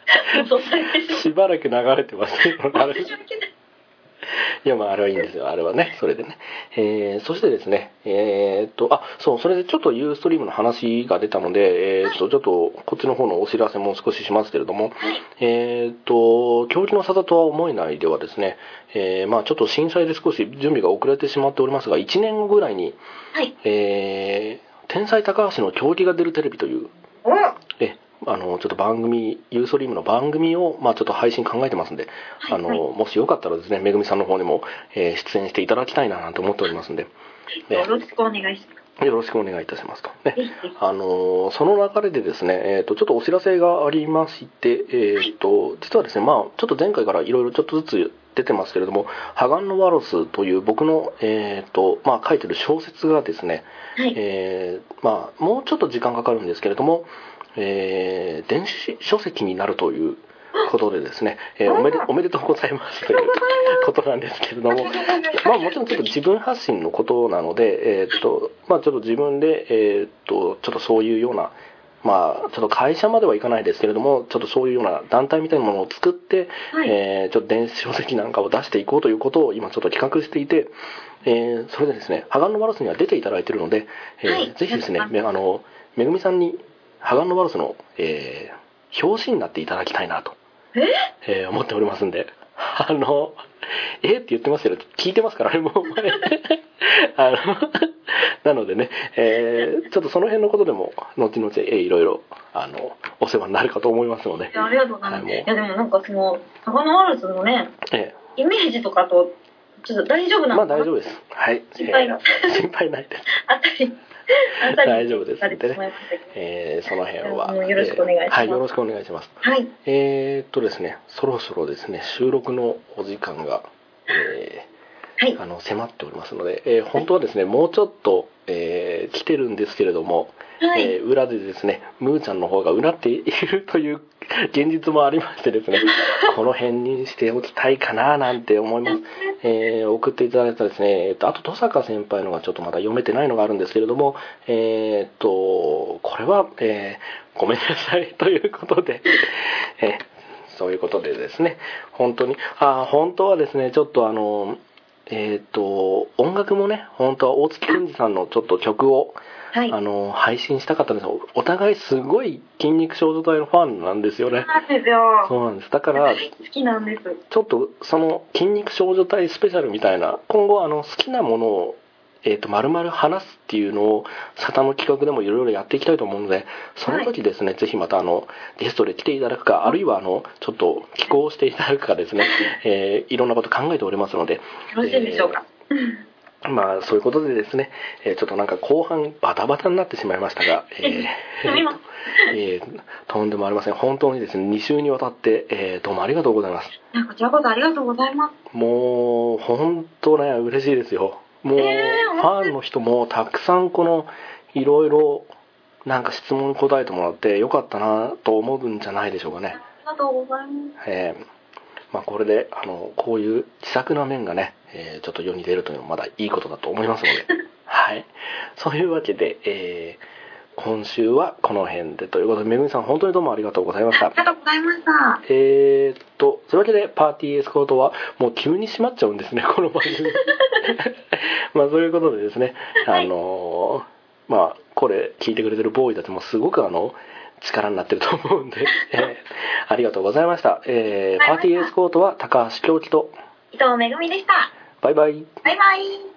S1: しばらく流れてますよいやまああれはいいんですよ、あれはね。それでね、えー、そしてですね、えー、っとあそうそれでちょっとユーストリームの話が出たので、えー、っとちょっとこっちの方のお知らせも少ししますけれども、えー、っと競技の沙汰とは思えないではですね、えー、まあちょっと震災で少し準備が遅れてしまっておりますが、いちねんごぐらいに、はい、えー、天才高橋の競技が出るテレビという、えあのちょっと番組ユーストリームの番組を、まあ、ちょっと配信考えてますんで、はい、あのもしよかったらですね、めぐみさんの方にも、えー、出演していただきたいななんて思っておりますんで、
S2: ね、よろしくお願いします。
S1: よろしくお願いいたしますと、ね、あのその流れでですね、えー、とちょっとお知らせがありまして、えー、と実はですね、まあ、ちょっと前回からいろいろちょっとずつ出てますけれども、ハガンのワロスという僕の、えーとまあ、書いてる小説がですね、はい、えーまあ、もうちょっと時間かかるんですけれども、えー、電子書籍になるということでですね、えー、おめでおめでとうございますということなんですけれども、まあもちろんちょっと自分発信のことなので、えー、っとまあちょっと自分で、えー、っとちょっとそういうような、まあちょっと会社まではいかないですけれども、ちょっとそういうような団体みたいなものを作って、はい、えー、ちょっと電子書籍なんかを出していこうということを今ちょっと企画していて、えー、それでですね、ハガンのワロスには出ていただいているので、えーはい、ぜひですね、めあのめぐみさんにハガンのワロスの、えー、表紙になっていただきたいなと、えー、思っておりますんで、あのえー、って言ってますけど聞いてますからねもうあのなのでね、えー、ちょっとその辺のことでも後々、えー、いろいろあのお世話になるかと思いますので。
S2: ありがとうございます。はい、いやでもなんかそのハガンのワロスのね、えー、イメージとかとちょっと大丈夫なのかな。
S1: まあ大丈夫です。はい。
S2: 心配が、
S1: えー、心配ないです。
S2: あたり。
S1: 大丈夫ですのでね、えー、その辺は
S2: よろしくお願いします。
S1: はい、よろしくお願いします。
S2: はい。
S1: えー、っとですね、そろそろですね、収録のお時間が、えーはい、あの迫っておりますので、えー、本当はですね、もうちょっと、えー、来てるんですけれども、はい、えー、裏でですね、ムーちゃんの方がうなっているという現実もありましてですね、この辺にしておきたいかななんて思います。えー、送っていただいたですね、えー、とあと登坂先輩のがちょっとまだ読めてないのがあるんですけれども、えー、とこれは、えー、ごめんなさいということで、えー、そういうことでですね、本当にあ本当はですね、ちょっとあのえー、と音楽もね、本当は大月健二さんのちょっと曲をはい、あの配信したかったんですよ。お互いすごい筋肉少女隊のファンなんですよね。
S2: そうなんですよ。
S1: そうなんです。だから
S2: 好きなんです。
S1: ちょっとその筋肉少女隊スペシャルみたいな、今後あの好きなものをえーと丸々話すっていうのをサタの企画でもいろいろやっていきたいと思うので、その時ですね、はい、ぜひまたあのゲストで来ていただくか、あるいはあのちょっと寄稿していただくかですね、えー、いろんなこと考えておりますので、よ
S2: ろしいでしょうか。えー
S1: まあそういうことでですね、えー、ちょっとなんか後半バタバタになってしまいましたが、えーえー、とんでもありません。本当にですね、に週にわたって、えー、どうもありがとうございます。
S2: こちらこそありがとうございます。
S1: もう本当ね、嬉しいですよ。もう、えー、ファンの人もたくさんこのいろいろなんか質問に答えてもらってよかったなと思うんじゃないでしょうかね。
S2: ありがとうございます。
S1: えーまあ、これであのこういう気さくな面がね、えー、ちょっと世に出るというのはまだいいことだと思いますのではい、そういうわけで、えー、今週はこの辺でということで、めぐみさん本当にどうもありがとうございました。
S2: ありがとうございました。
S1: えーっとそういうわけでパーティーエスコートはもう急に閉まっちゃうんですね、この番組まあそういうことでですね、あのー、まあこれ聞いてくれてるボーイたちもすごくあの力になってると思うんで、えー、ありがとうございました。えー、パーティーエスコートは高橋京樹と
S2: 伊藤めぐみでした。
S1: バイバイ。
S2: バイバイ。